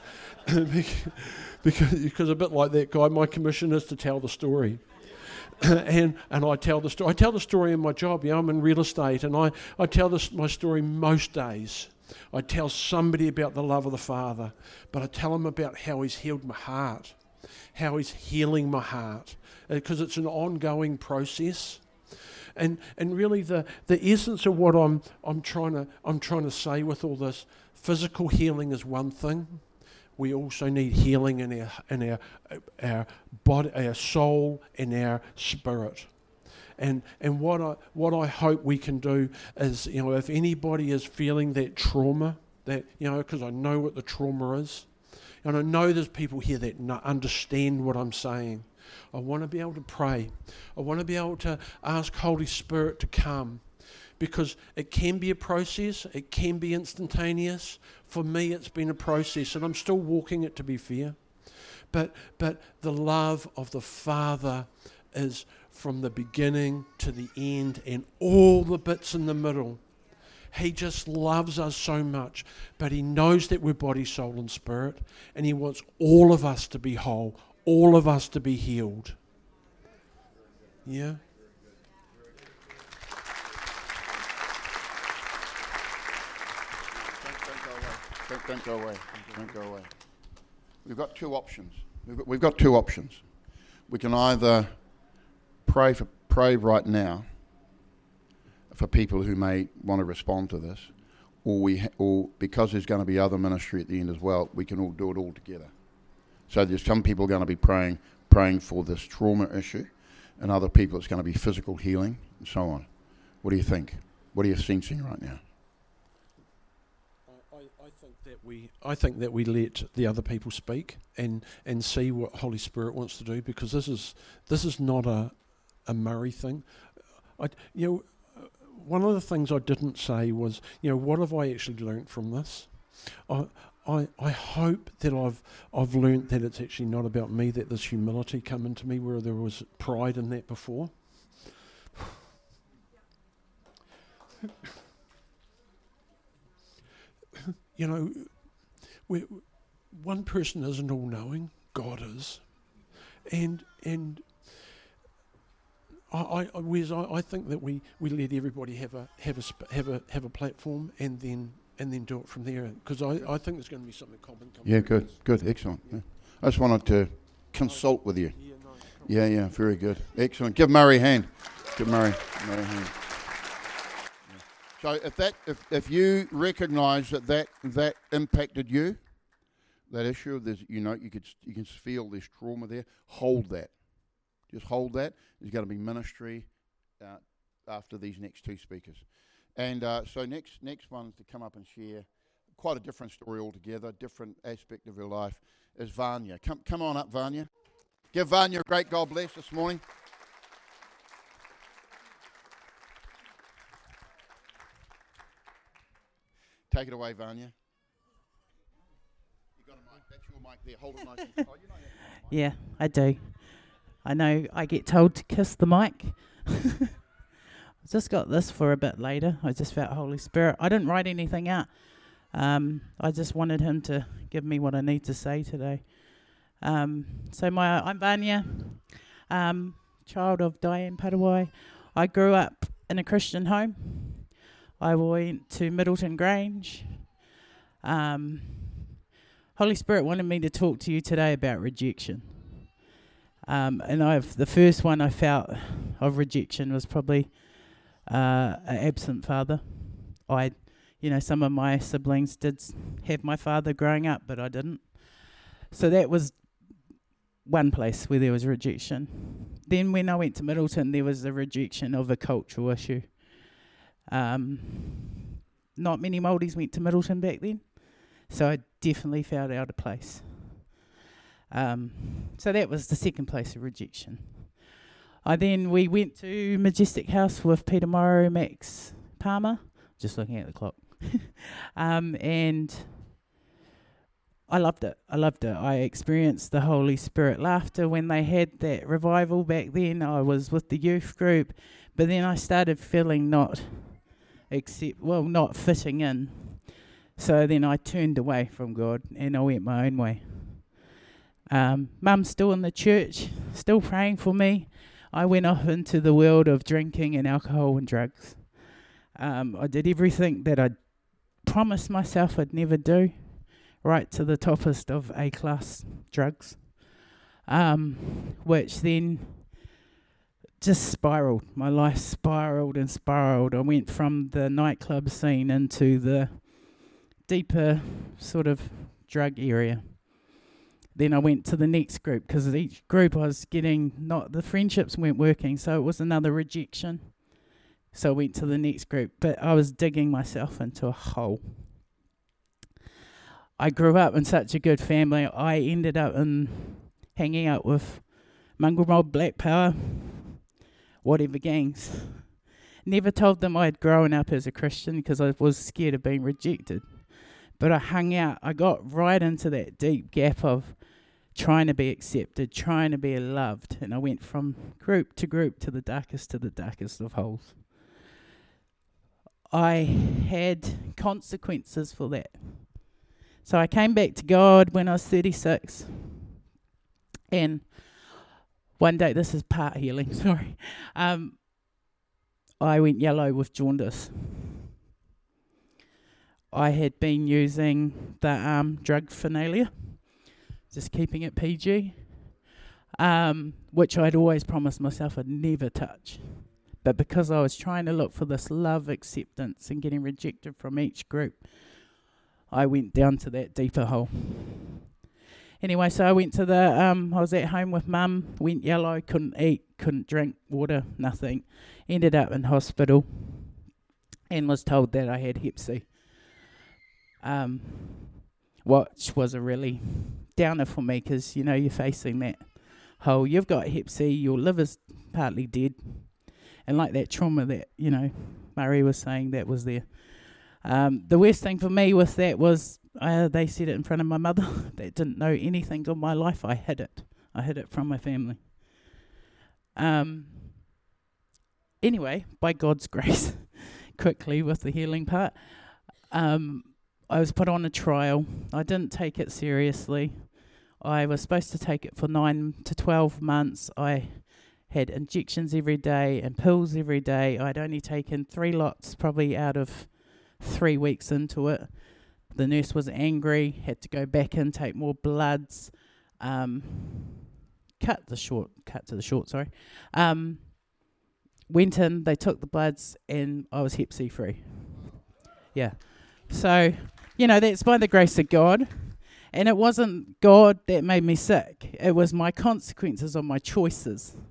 because, because a bit like that guy, my commission is to tell the story. and and I tell the story. I tell the story in my job. Yeah, I'm in real estate, and I, I tell this my story most days. I tell somebody about the love of the Father, but I tell them about how He's healed my heart, how He's healing my heart, because it's an ongoing process. And and really the, the essence of what I'm I'm trying to I'm trying to say with all this, physical healing is one thing. We also need healing in our in our our body, our soul, and our spirit. And and what I what I hope we can do is, you know, if anybody is feeling that trauma, that you know, because I know what the trauma is, and I know there's people here that understand what I'm saying. I want to be able to pray. I want to be able to ask Holy Spirit to come. Because it can be a process, it can be instantaneous. For me, it's been a process, and I'm still walking it, to be fair. But but the love of the Father is from the beginning to the end, and all the bits in the middle. He just loves us so much, but He knows that we're body, soul, and spirit, and He wants all of us to be whole, all of us to be healed. Yeah? Don't, don't go away. Don't go away. We've got two options. We've got, we've got two options. We can either pray for pray right now for people who may want to respond to this, or we, ha- or because there's going to be other ministry at the end as well, we can all do it all together. So there's some people going to be praying praying for this trauma issue, and other people it's going to be physical healing and so on. What do you think? What are you sensing right now? I think that we, I think that we let the other people speak and, and see what Holy Spirit wants to do, because this is this is not a a Murray thing. I, you know, one of the things I didn't say was, you know, what have I actually learnt from this? I I I hope that I've I've learnt that it's actually not about me, that there's humility come into me where there was pride in that before. You know, we, one person isn't all-knowing. God is, and and I I, Wes, I I think that we, we let everybody have a have a sp- have a have a platform, and then and then do it from there. Because I, I think there's going to be something common. Yeah, good, good, excellent. Yeah. I just wanted to consult with you. Yeah, no, yeah, yeah, very good, excellent. Give Murray a hand. Give Murray, Murray a hand. So if that, if, if you recognise that, that that impacted you, that issue, there's, you know, you could you can feel there's trauma there. Hold that, just hold that. There's going to be ministry uh, after these next two speakers. And uh, so next next one to come up and share quite a different story altogether, different aspect of her life, is Vanya. Come, come on up, Vanya. Give Vanya a great God bless this morning. Take it away, Vanya. You got a mic. That's your mic there. Hold it nice. Oh, you know that mic. Yeah, I do. I know I get told to kiss the mic. I just got this for a bit later. I just felt Holy Spirit. I didn't write anything out. Um, I just wanted him to give me what I need to say today. Um, so my I'm Vanya, um, child of Diane Padawai. I grew up in a Christian home. I went to Middleton Grange. Um, Holy Spirit wanted me to talk to you today about rejection. Um, and I've the first one I felt of rejection was probably uh, an absent father. I, you know, some of my siblings did have my father growing up, but I didn't. So that was one place where there was rejection. Then when I went to Middleton, there was the rejection of a cultural issue. Um, not many Māoris went to Middleton back then, so I definitely felt out of place. Um, so that was the second place of rejection. I then we went to Majestic House with Peter Morrow, Max Palmer, just looking at the clock, um, and I loved it. I loved it. I experienced the Holy Spirit laughter when they had that revival back then. I was with the youth group, but then I started feeling not accept, well, not fitting in. So then I turned away from God and I went my own way. Um, Mum's still in the church, still praying for me. I went off into the world of drinking and alcohol and drugs. Um, I did everything that I promised myself I'd never do, right to the toppest of A-class drugs, um, which then just spiraled. My life spiraled and spiraled. I went from the nightclub scene into the deeper sort of drug area. Then I went to the next group because each group I was getting, not the friendships weren't working, so it was another rejection. So I went to the next group, but I was digging myself into a hole. I grew up in such a good family. I ended up in hanging out with Mongrel Mob, Black Power, whatever gangs. Never told them I'd grown up as a Christian because I was scared of being rejected. But I hung out. I got right into that deep gap of trying to be accepted, trying to be loved. And I went from group to group to the darkest to the darkest of holes. I had consequences for that. So I came back to God when I was thirty-six. And one day, this is part healing, sorry. Um, I went yellow with jaundice. I had been using the um, drug Finalia, just keeping it P G, um, which I'd always promised myself I'd never touch. But because I was trying to look for this love, acceptance, and getting rejected from each group, I went down to that deeper hole. Anyway, so I went to the, um, I was at home with Mum, went yellow, couldn't eat, couldn't drink water, nothing. Ended up in hospital and was told that I had hep C. Um, which was a really downer for me because, you know, you're facing that hole. You've got hep C, your liver's partly dead. And like that trauma that, you know, Murray was saying that was there. Um, the worst thing for me with that was uh, they said it in front of my mother that didn't know anything of my life. I hid it. I hid it from my family. Um. Anyway, by God's grace, quickly with the healing part, um, I was put on a trial. I didn't take it seriously. I was supposed to take it for nine to twelve months. I had injections every day and pills every day. I'd only taken three lots probably out of three weeks into it. The nurse was angry, had to go back in, take more bloods, um, cut the short, cut to the short, sorry. Um, went in, they took the bloods, and I was hep C free. Yeah. So, you know, that's by the grace of God. And it wasn't God that made me sick. It was my consequences of my choices.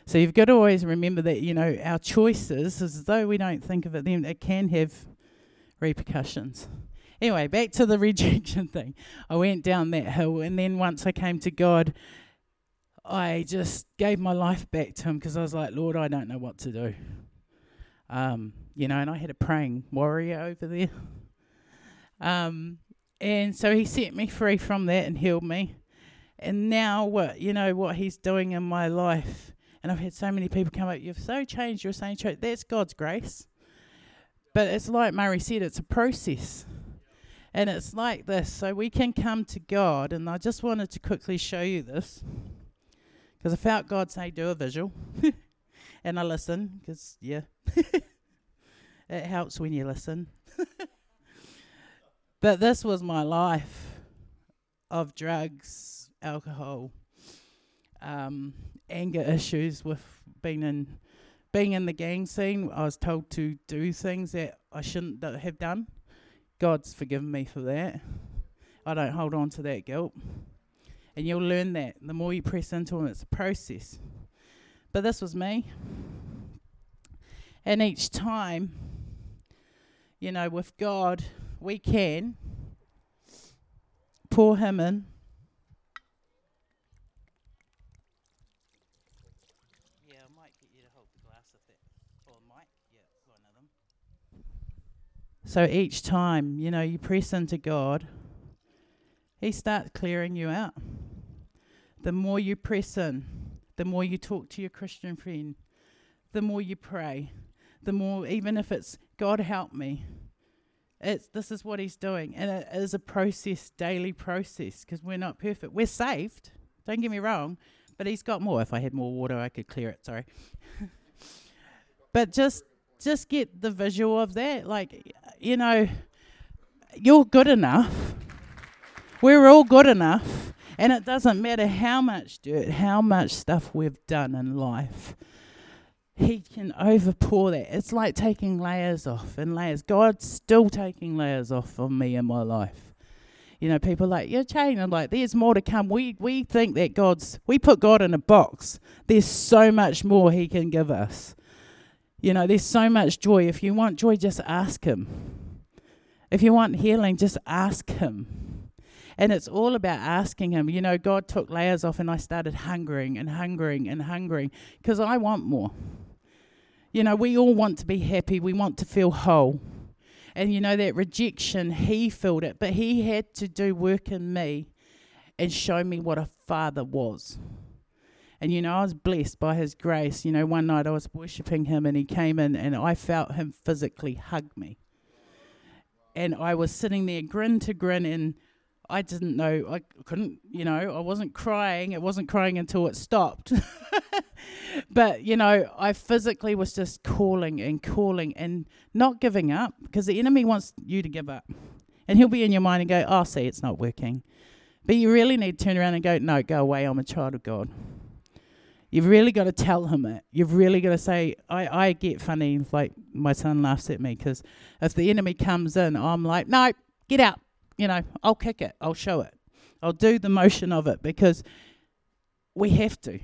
So you've got to always remember that, you know, our choices, as though we don't think of it then, it can have repercussions. Anyway, back to the rejection thing. I went down that hill, and then once I came to God, I just gave my life back to him, because I was like, Lord, I don't know what to do. Um, you know, and I had a praying warrior over there. Um, and so he set me free from that and healed me. And now what, you know, what he's doing in my life. And I've had so many people come up, you've so changed, you're saying church. That's God's grace. But it's like Murray said, it's a process. And it's like this. So we can come to God, and I just wanted to quickly show you this, because I felt God say, do a visual. And I listen, because, yeah, it helps when you listen. But this was my life of drugs, alcohol, um, anger issues with being in being in the gang scene. I was told to do things that I shouldn't do, have done. God's forgiven me for that. I don't hold on to that guilt. And you'll learn that. The more you press into it, it's a process. But this was me. And each time, you know, with God, we can pour him in. Yeah, I might get you to hold the glass if that, or Mike, yeah, one of them. So each time, you know, you press into God, he starts clearing you out. The more you press in, the more you talk to your Christian friend, the more you pray, the more, even if it's, God help me, it's this is what he's doing. And it is a process, daily process, because we're not perfect. We're saved, don't get me wrong, but he's got more. If I had more water, I could clear it, sorry. But just just get the visual of that. Like, you know, you're good enough. We're all good enough. And it doesn't matter how much dirt, how much stuff we've done in life. He can overpour that. It's like taking layers off and layers. God's still taking layers off of me in my life. You know, people are like, you're changing. I'm like, there's more to come. We we think that God's, we put God in a box. There's so much more he can give us. You know, there's so much joy. If you want joy, just ask him. If you want healing, just ask him. And it's all about asking him. You know, God took layers off, and I started hungering and hungering and hungering because I want more. You know, we all want to be happy. We want to feel whole. And, you know, that rejection, he filled it. But he had to do work in me and show me what a father was. And, you know, I was blessed by his grace. You know, one night I was worshipping him, and he came in, and I felt him physically hug me. And I was sitting there grin to grin, and I didn't know, I couldn't, you know, I wasn't crying. It wasn't crying until it stopped. But, you know, I physically was just calling and calling and not giving up, because the enemy wants you to give up. And he'll be in your mind and go, oh, see, it's not working. But you really need to turn around and go, no, go away, I'm a child of God. You've really got to tell him it. You've really got to say, I, I get funny, like my son laughs at me, because if the enemy comes in, I'm like, no, get out. You know, I'll kick it. I'll show it. I'll do the motion of it, because we have to.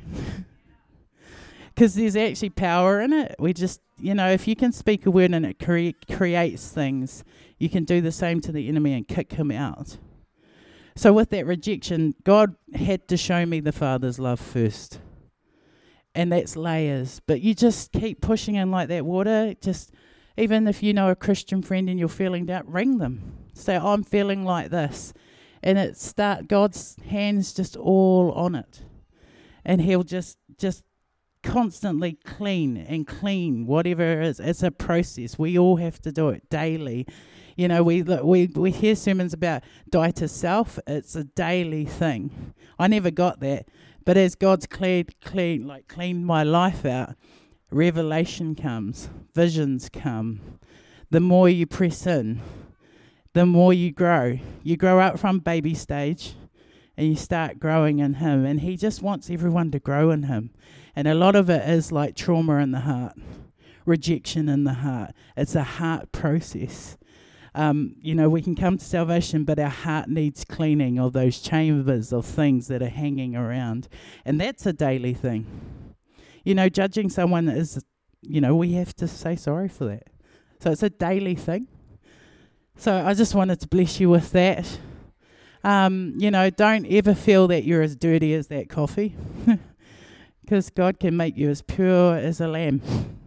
Because there's actually power in it. We just, you know, if you can speak a word and it cre- creates things, you can do the same to the enemy and kick him out. So with that rejection, God had to show me the Father's love first. And that's layers. But you just keep pushing in like that water. Just, even if you know a Christian friend and you're feeling doubt, ring them. Say, I'm feeling like this. And it start, God's hand's just all on it. And he'll just, just constantly clean and clean whatever it is. It's a process. We all have to do it daily. You know, we we we hear sermons about die to self. It's a daily thing. I never got that. But as God's cleared, clean, like cleaned my life out, revelation comes, visions come. The more you press in, the more you grow. You grow up from baby stage, and you start growing in him. And he just wants everyone to grow in him. And a lot of it is like trauma in the heart, rejection in the heart. It's a heart process. Um, you know, we can come to salvation, but our heart needs cleaning of those chambers of things that are hanging around. And that's a daily thing. you know, judging someone is, you know, we have to say sorry for that. So it's a daily thing. So I just wanted to bless you with that. Um, you know, don't ever feel that you're as dirty as that coffee, because God can make you as pure as a lamb.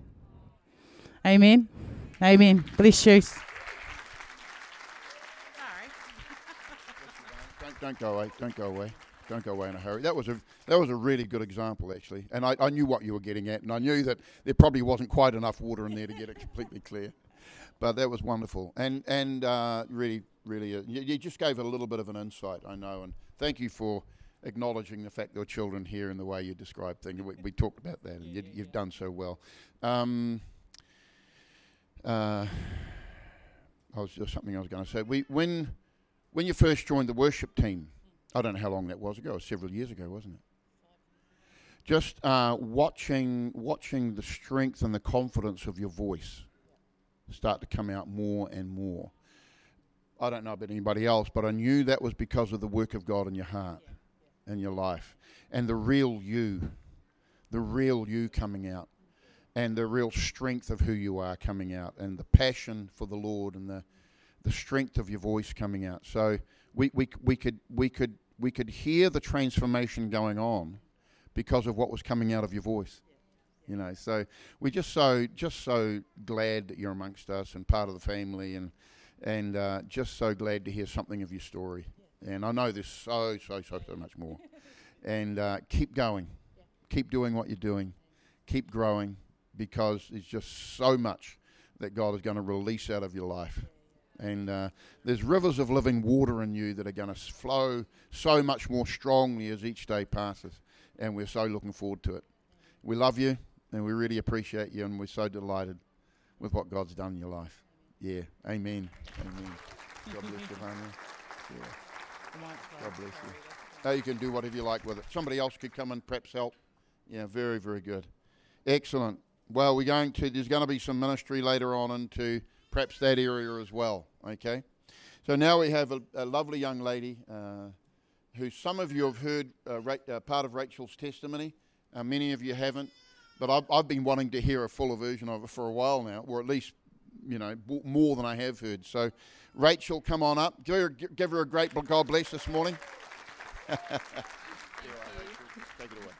Amen. Amen. Bless you. Don't, don't go away. Don't go away. Don't go away in a hurry. That was a that was a really good example, actually. And I, I knew what you were getting at, and I knew that there probably wasn't quite enough water in there to get it completely clear. But that was wonderful, and and uh, really, really, uh, you, you just gave it a little bit of an insight, I know, and thank you for acknowledging the fact there were children here in the way you described things. We, we talked about that, and you, you've done so well. Um, uh, I was just something I was going to say. We when when you first joined the worship team, I don't know how long that was ago. It was several years ago, wasn't it? Just uh, watching watching the strength and the confidence of your voice start to come out more and more. I don't know about anybody else, but I knew that was because of the work of God in your heart and your life, and the real you, the real you coming out, and the real strength of who you are coming out, and the passion for the Lord, and the the strength of your voice coming out. So we we we could we could we could hear the transformation going on because of what was coming out of your voice. You know, so we're just so just so glad that you're amongst us and part of the family, and and uh, just so glad to hear something of your story. Yeah. And I know there's so so so so much more. And uh, keep going, yeah. Keep doing what you're doing, keep growing, because there's just so much that God is going to release out of your life. And uh, there's rivers of living water in you that are going to flow so much more strongly as each day passes. And we're so looking forward to it. We love you. And we really appreciate you, and we're so delighted with what God's done in your life. Yeah, amen. Amen. God bless you, Hania. Yeah. God bless you. Now you can do whatever you like with it. Somebody else could come and perhaps help. Yeah, very, very good. Excellent. Well, we're going to, there's going to be some ministry later on into perhaps that area as well, okay? So now we have a, a lovely young lady uh, who some of you have heard uh, Ra- uh, part of Rachel's testimony. Uh, many of you haven't. But I've, I've been wanting to hear a fuller version of it for a while now, or at least, you know, b- more than I have heard. So, Rachel, come on up. Give her, give her a great God bless this morning. Take it away.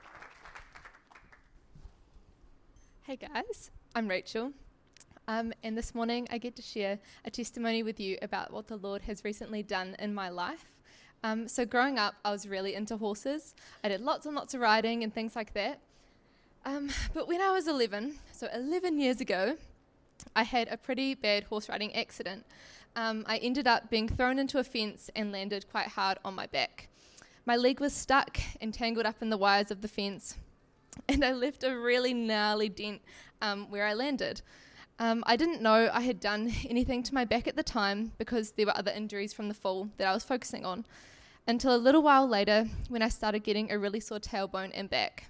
Hey guys, I'm Rachel. Um, and this morning I get to share a testimony with you about what the Lord has recently done in my life. Um, so growing up, I was really into horses. I did lots and lots of riding and things like that. Um, but when I was eleven, so eleven years ago, I had a pretty bad horse riding accident. Um, I ended up being thrown into a fence and landed quite hard on my back. My leg was stuck and tangled up in the wires of the fence, and I left a really gnarly dent um, where I landed. Um, I didn't know I had done anything to my back at the time because there were other injuries from the fall that I was focusing on, until a little while later when I started getting a really sore tailbone and back.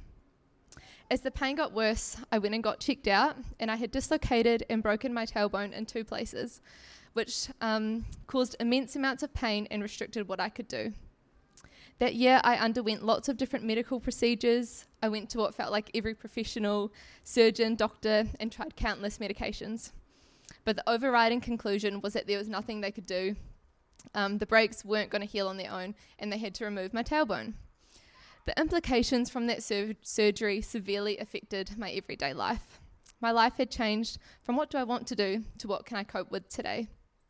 As the pain got worse, I went and got checked out, and I had dislocated and broken my tailbone in two places, which um, caused immense amounts of pain and restricted what I could do. That year, I underwent lots of different medical procedures. I went to what felt like every professional, surgeon, doctor, and tried countless medications. But the overriding conclusion was that there was nothing they could do. Um, the breaks weren't going to heal on their own, and they had to remove my tailbone. The implications from that sur- surgery severely affected my everyday life. My life had changed from what do I want to do to what can I cope with today.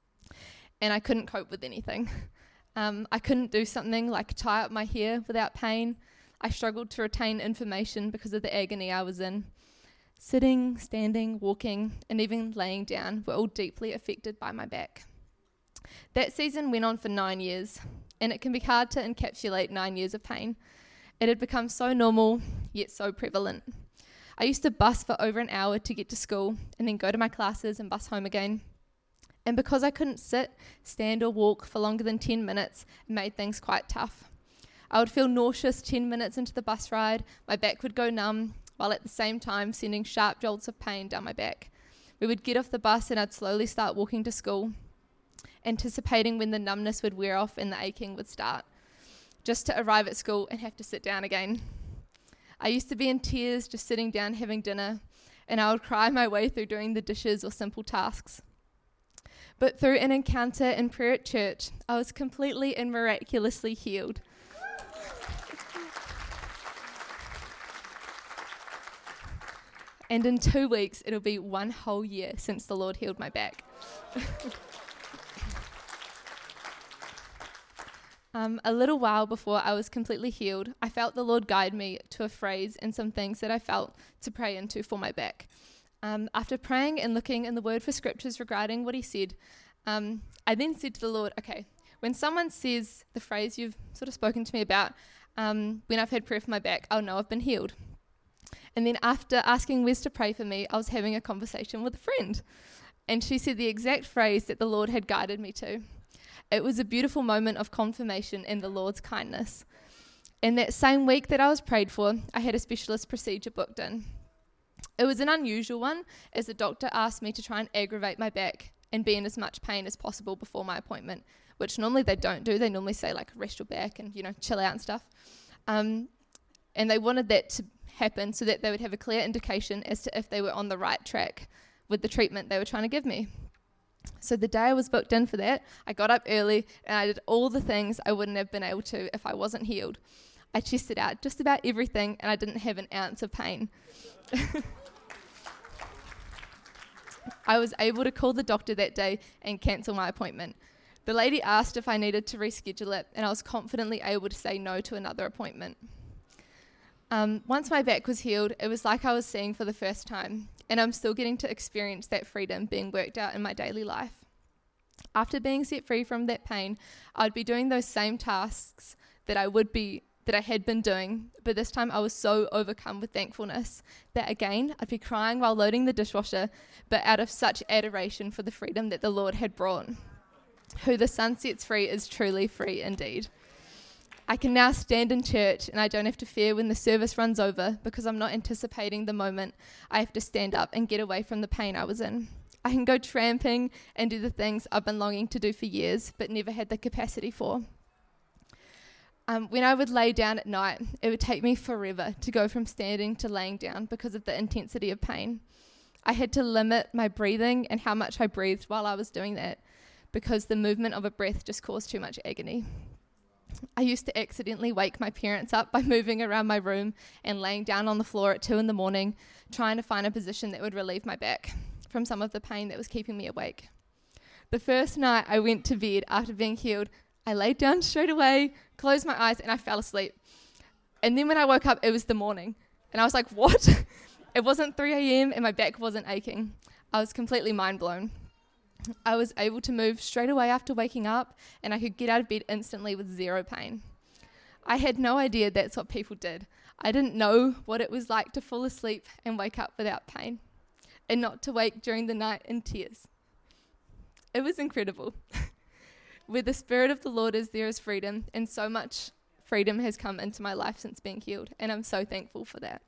And I couldn't cope with anything. Um, I couldn't do something like tie up my hair without pain. I struggled to retain information because of the agony I was in. Sitting, standing, walking, and even laying down were all deeply affected by my back. That season went on for nine years, and it can be hard to encapsulate nine years of pain. It had become so normal, yet so prevalent. I used to bus for over an hour to get to school and then go to my classes and bus home again. And because I couldn't sit, stand or walk for longer than ten minutes, it made things quite tough. I would feel nauseous ten minutes into the bus ride, my back would go numb, while at the same time sending sharp jolts of pain down my back. We would get off the bus and I'd slowly start walking to school, anticipating when the numbness would wear off and the aching would start, just to arrive at school and have to sit down again. I used to be in tears just sitting down having dinner, and I would cry my way through doing the dishes or simple tasks. But through an encounter in prayer at church, I was completely and miraculously healed. And in two weeks, it'll be one whole year since the Lord healed my back. um, a little while before I was completely healed, I felt the Lord guide me to a phrase and some things that I felt to pray into for my back. Um, after praying and looking in the Word for scriptures regarding what he said, um, I then said to the Lord, okay, when someone says the phrase you've sort of spoken to me about, um, when I've had prayer for my back, I'll know I've been healed. And then after asking Wes to pray for me, I was having a conversation with a friend. And she said the exact phrase that the Lord had guided me to. It was a beautiful moment of confirmation in the Lord's kindness. In that same week that I was prayed for, I had a specialist procedure booked in. It was an unusual one, as the doctor asked me to try and aggravate my back and be in as much pain as possible before my appointment, which normally they don't do. They normally say, like, rest your back and, you know, chill out and stuff. Um, and they wanted that to happen so that they would have a clear indication as to if they were on the right track with the treatment they were trying to give me. So the day I was booked in for that, I got up early and I did all the things I wouldn't have been able to if I wasn't healed. I tested out just about everything and I didn't have an ounce of pain. I was able to call the doctor that day and cancel my appointment. The lady asked if I needed to reschedule it, and I was confidently able to say no to another appointment. Um, once my back was healed, it was like I was seeing for the first time, and I'm still getting to experience that freedom being worked out in my daily life. After being set free from that pain, I'd be doing those same tasks that I would be that I had been doing, but this time I was so overcome with thankfulness that again, I'd be crying while loading the dishwasher, but out of such adoration for the freedom that the Lord had brought. Who the Son sets free is truly free indeed. I can now stand in church and I don't have to fear when the service runs over because I'm not anticipating the moment I have to stand up and get away from the pain I was in. I can go tramping and do the things I've been longing to do for years but never had the capacity for. Um, when I would lay down at night, it would take me forever to go from standing to laying down because of the intensity of pain. I had to limit my breathing and how much I breathed while I was doing that because the movement of a breath just caused too much agony. I used to accidentally wake my parents up by moving around my room and laying down on the floor at two in the morning, trying to find a position that would relieve my back from some of the pain that was keeping me awake. The first night I went to bed after being healed, I laid down straight away, closed my eyes, and I fell asleep. And then when I woke up, it was the morning. And I was like, what? It wasn't three a.m. and my back wasn't aching. I was completely mind blown. I was able to move straight away after waking up, and I could get out of bed instantly with zero pain. I had no idea that's what people did. I didn't know what it was like to fall asleep and wake up without pain, and not to wake during the night in tears. It was incredible. Where the Spirit of the Lord is, there is freedom, and so much freedom has come into my life since being healed, and I'm so thankful for that.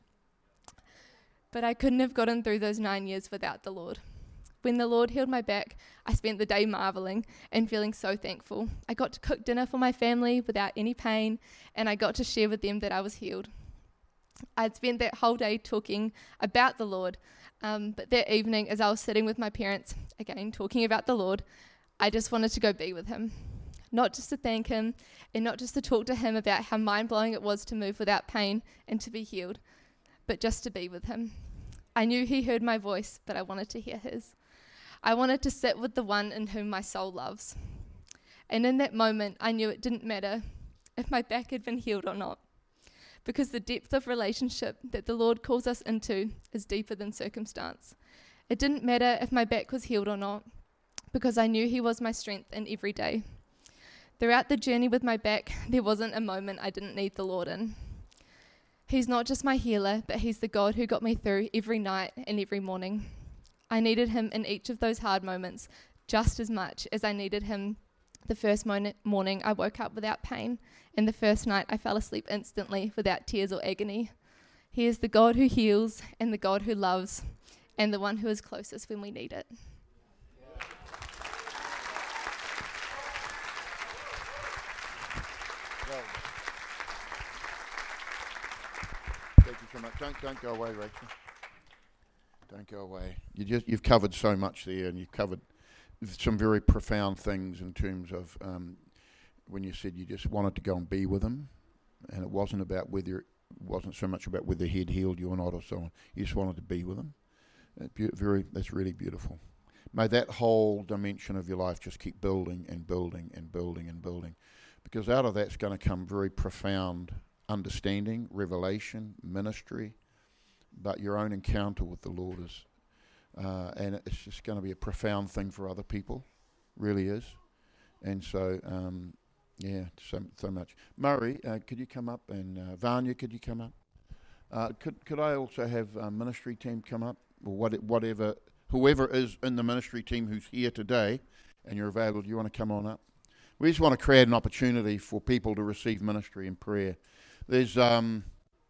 But I couldn't have gotten through those nine years without the Lord. When the Lord healed my back, I spent the day marveling and feeling so thankful. I got to cook dinner for my family without any pain, and I got to share with them that I was healed. I'd spent that whole day talking about the Lord, um, but that evening, as I was sitting with my parents, again, talking about the Lord, I just wanted to go be with him. Not just to thank him, and not just to talk to him about how mind-blowing it was to move without pain and to be healed, but just to be with him. I knew he heard my voice, but I wanted to hear his. I wanted to sit with the one in whom my soul loves. And in that moment, I knew it didn't matter if my back had been healed or not, because the depth of relationship that the Lord calls us into is deeper than circumstance. It didn't matter if my back was healed or not, because I knew he was my strength in every day. Throughout the journey with my back, there wasn't a moment I didn't need the Lord in. He's not just my healer, but he's the God who got me through every night and every morning. I needed him in each of those hard moments just as much as I needed him the first mo- morning I woke up without pain, and the first night I fell asleep instantly without tears or agony. He is the God who heals and the God who loves and the one who is closest when we need it. Thank you, don't don't go away, Rachel. Don't go away. You just you've covered so much there, and you've covered some very profound things in terms of um, when you said you just wanted to go and be with him, and it wasn't about whether it wasn't so much about whether he'd healed you or not or so on. You just wanted to be with him. That be- very that's really beautiful. May that whole dimension of your life just keep building and building and building and building, because out of that's going to come very profound understanding, revelation, ministry. But your own encounter with the Lord is, uh, and it's just going to be a profound thing for other people, really is. And so, um, yeah, so so much. Murray, uh, could you come up? And uh, Vanya, could you come up? Uh, could could I also have a ministry team come up, or what, whatever, whoever is in the ministry team who's here today, and you're available? Do you want to come on up? We just want to create an opportunity for people to receive ministry and prayer. There's um.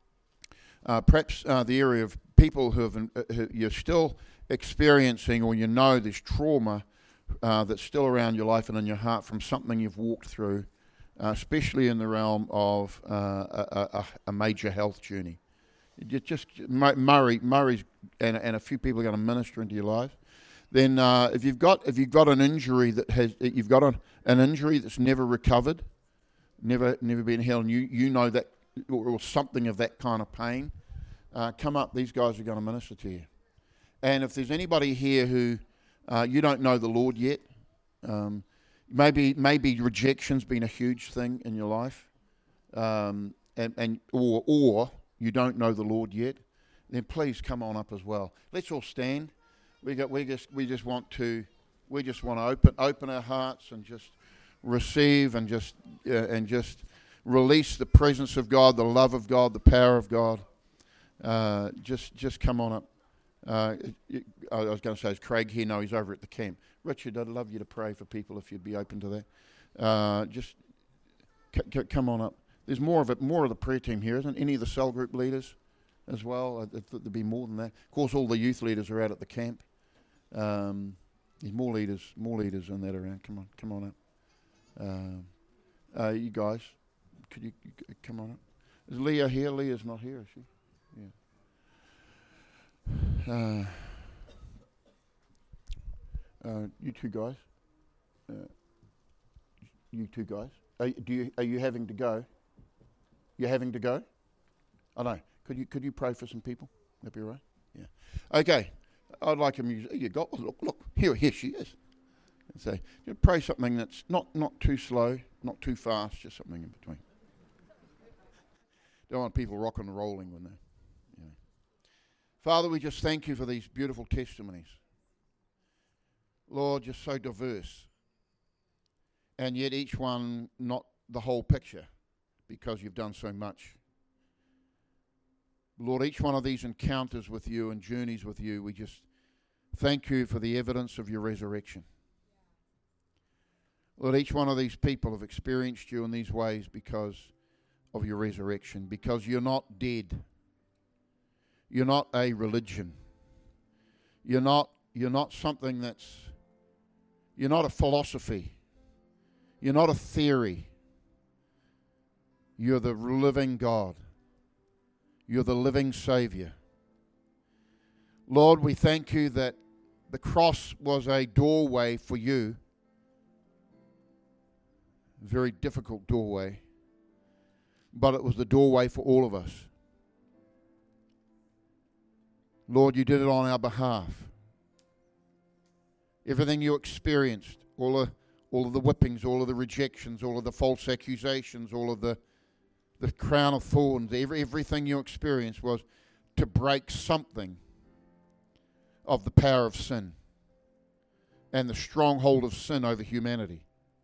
Uh, perhaps uh, the area of people who have uh, who you're still experiencing, or you know there's trauma uh, that's still around your life and in your heart from something you've walked through, uh, especially in the realm of uh, a, a, a major health journey. You just Murray, Murray's and, and a few people are going to minister into your life. Then, uh, if you've got if you've got an injury that has you've got an, an injury that's never recovered, never never been healed, and you you know that. Or, or something of that kind of pain, uh, come up. These guys are going to minister to you. And if there's anybody here who uh, you don't know the Lord yet, um, maybe maybe rejection's been a huge thing in your life, um, and, and or or you don't know the Lord yet, then please come on up as well. Let's all stand. We got we just we just want to we just want to open open our hearts and just receive and just uh, and just. Release the presence of God, the love of God, the power of God. Uh, just just come on up. Uh, it, it, I was going to say, is Craig here? No, he's over at the camp. Richard, I'd love you to pray for people if you'd be open to that. Uh, just c- c- come on up. There's more of it, more of the prayer team here, isn't any of the cell group leaders as well? I, I thought there'd be more than that. Of course, all the youth leaders are out at the camp. Um, there's more leaders, more leaders in that around. Come on, come on up. Uh, uh, you guys. Could you, you c- come on up? Is Leah here? Leah's not here, is she? Yeah. Uh, uh, you two guys. Uh, you two guys. Are, do you are you having to go? You're having to go? I know. Could you could you pray for some people? That'd be all right. Yeah. Okay. I'd like a music. You got look look here here she is. And say you pray something that's not not too slow, not too fast, just something in between. Don't want people rocking and rolling when they, you know. Father, we just thank you for these beautiful testimonies. Lord, you're so diverse. And yet each one not the whole picture, because you've done so much. Lord, each one of these encounters with you and journeys with you, we just thank you for the evidence of your resurrection. Lord, each one of these people have experienced you in these ways because of your resurrection, because you're not dead. You're not a religion. You're not you're not something that's you're not a philosophy. You're not a theory. You're the living God. You're the living Savior. Lord, we thank you that the cross was a doorway for you. A very difficult doorway. But it was the doorway for all of us. Lord, you did it on our behalf. Everything you experienced, all of, all of the whippings, all of the rejections, all of the false accusations, all of the, the crown of thorns, every, everything you experienced was to break something of the power of sin and the stronghold of sin over humanity.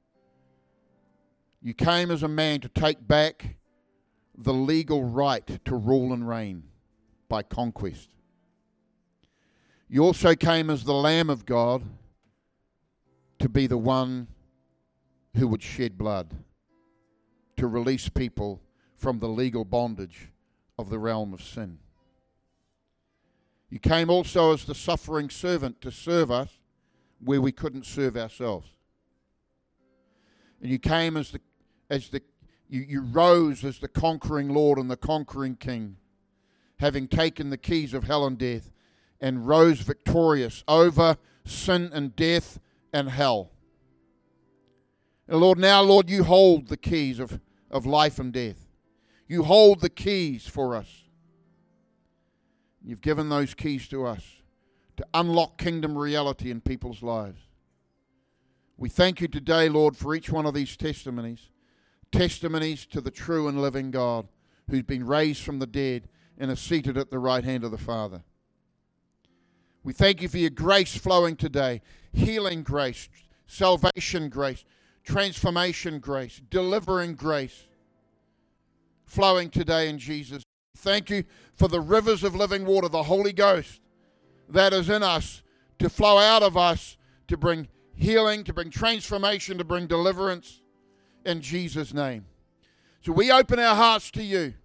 You came as a man to take back the legal right to rule and reign by conquest. You also came as the Lamb of God to be the one who would shed blood, to release people from the legal bondage of the realm of sin. You came also as the suffering servant to serve us where we couldn't serve ourselves. And you came as the as the You, you rose as the conquering Lord and the conquering King. having taken the keys of hell and death, and rose victorious over sin and death and hell. And Lord, now, Lord, you hold the keys of, of life and death. You hold the keys for us. You've given those keys to us to unlock kingdom reality in people's lives. We thank you today, Lord, for each one of these testimonies, testimonies to the true and living God who's been raised from the dead and is seated at the right hand of the Father. We thank you for your grace flowing today, healing grace, salvation grace, transformation grace, delivering grace flowing today in Jesus. Thank you for the rivers of living water, the Holy Ghost that is in us, to flow out of us, to bring healing, to bring transformation, to bring deliverance in Jesus' name. So we open our hearts to you.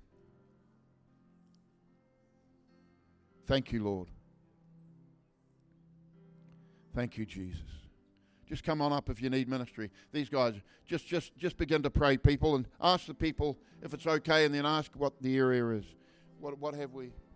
Thank you, Lord. Thank you, Jesus. Just come on up if you need ministry. These guys, just just just begin to pray, people, and ask the people if it's okay, and then ask what the area is. What what have we...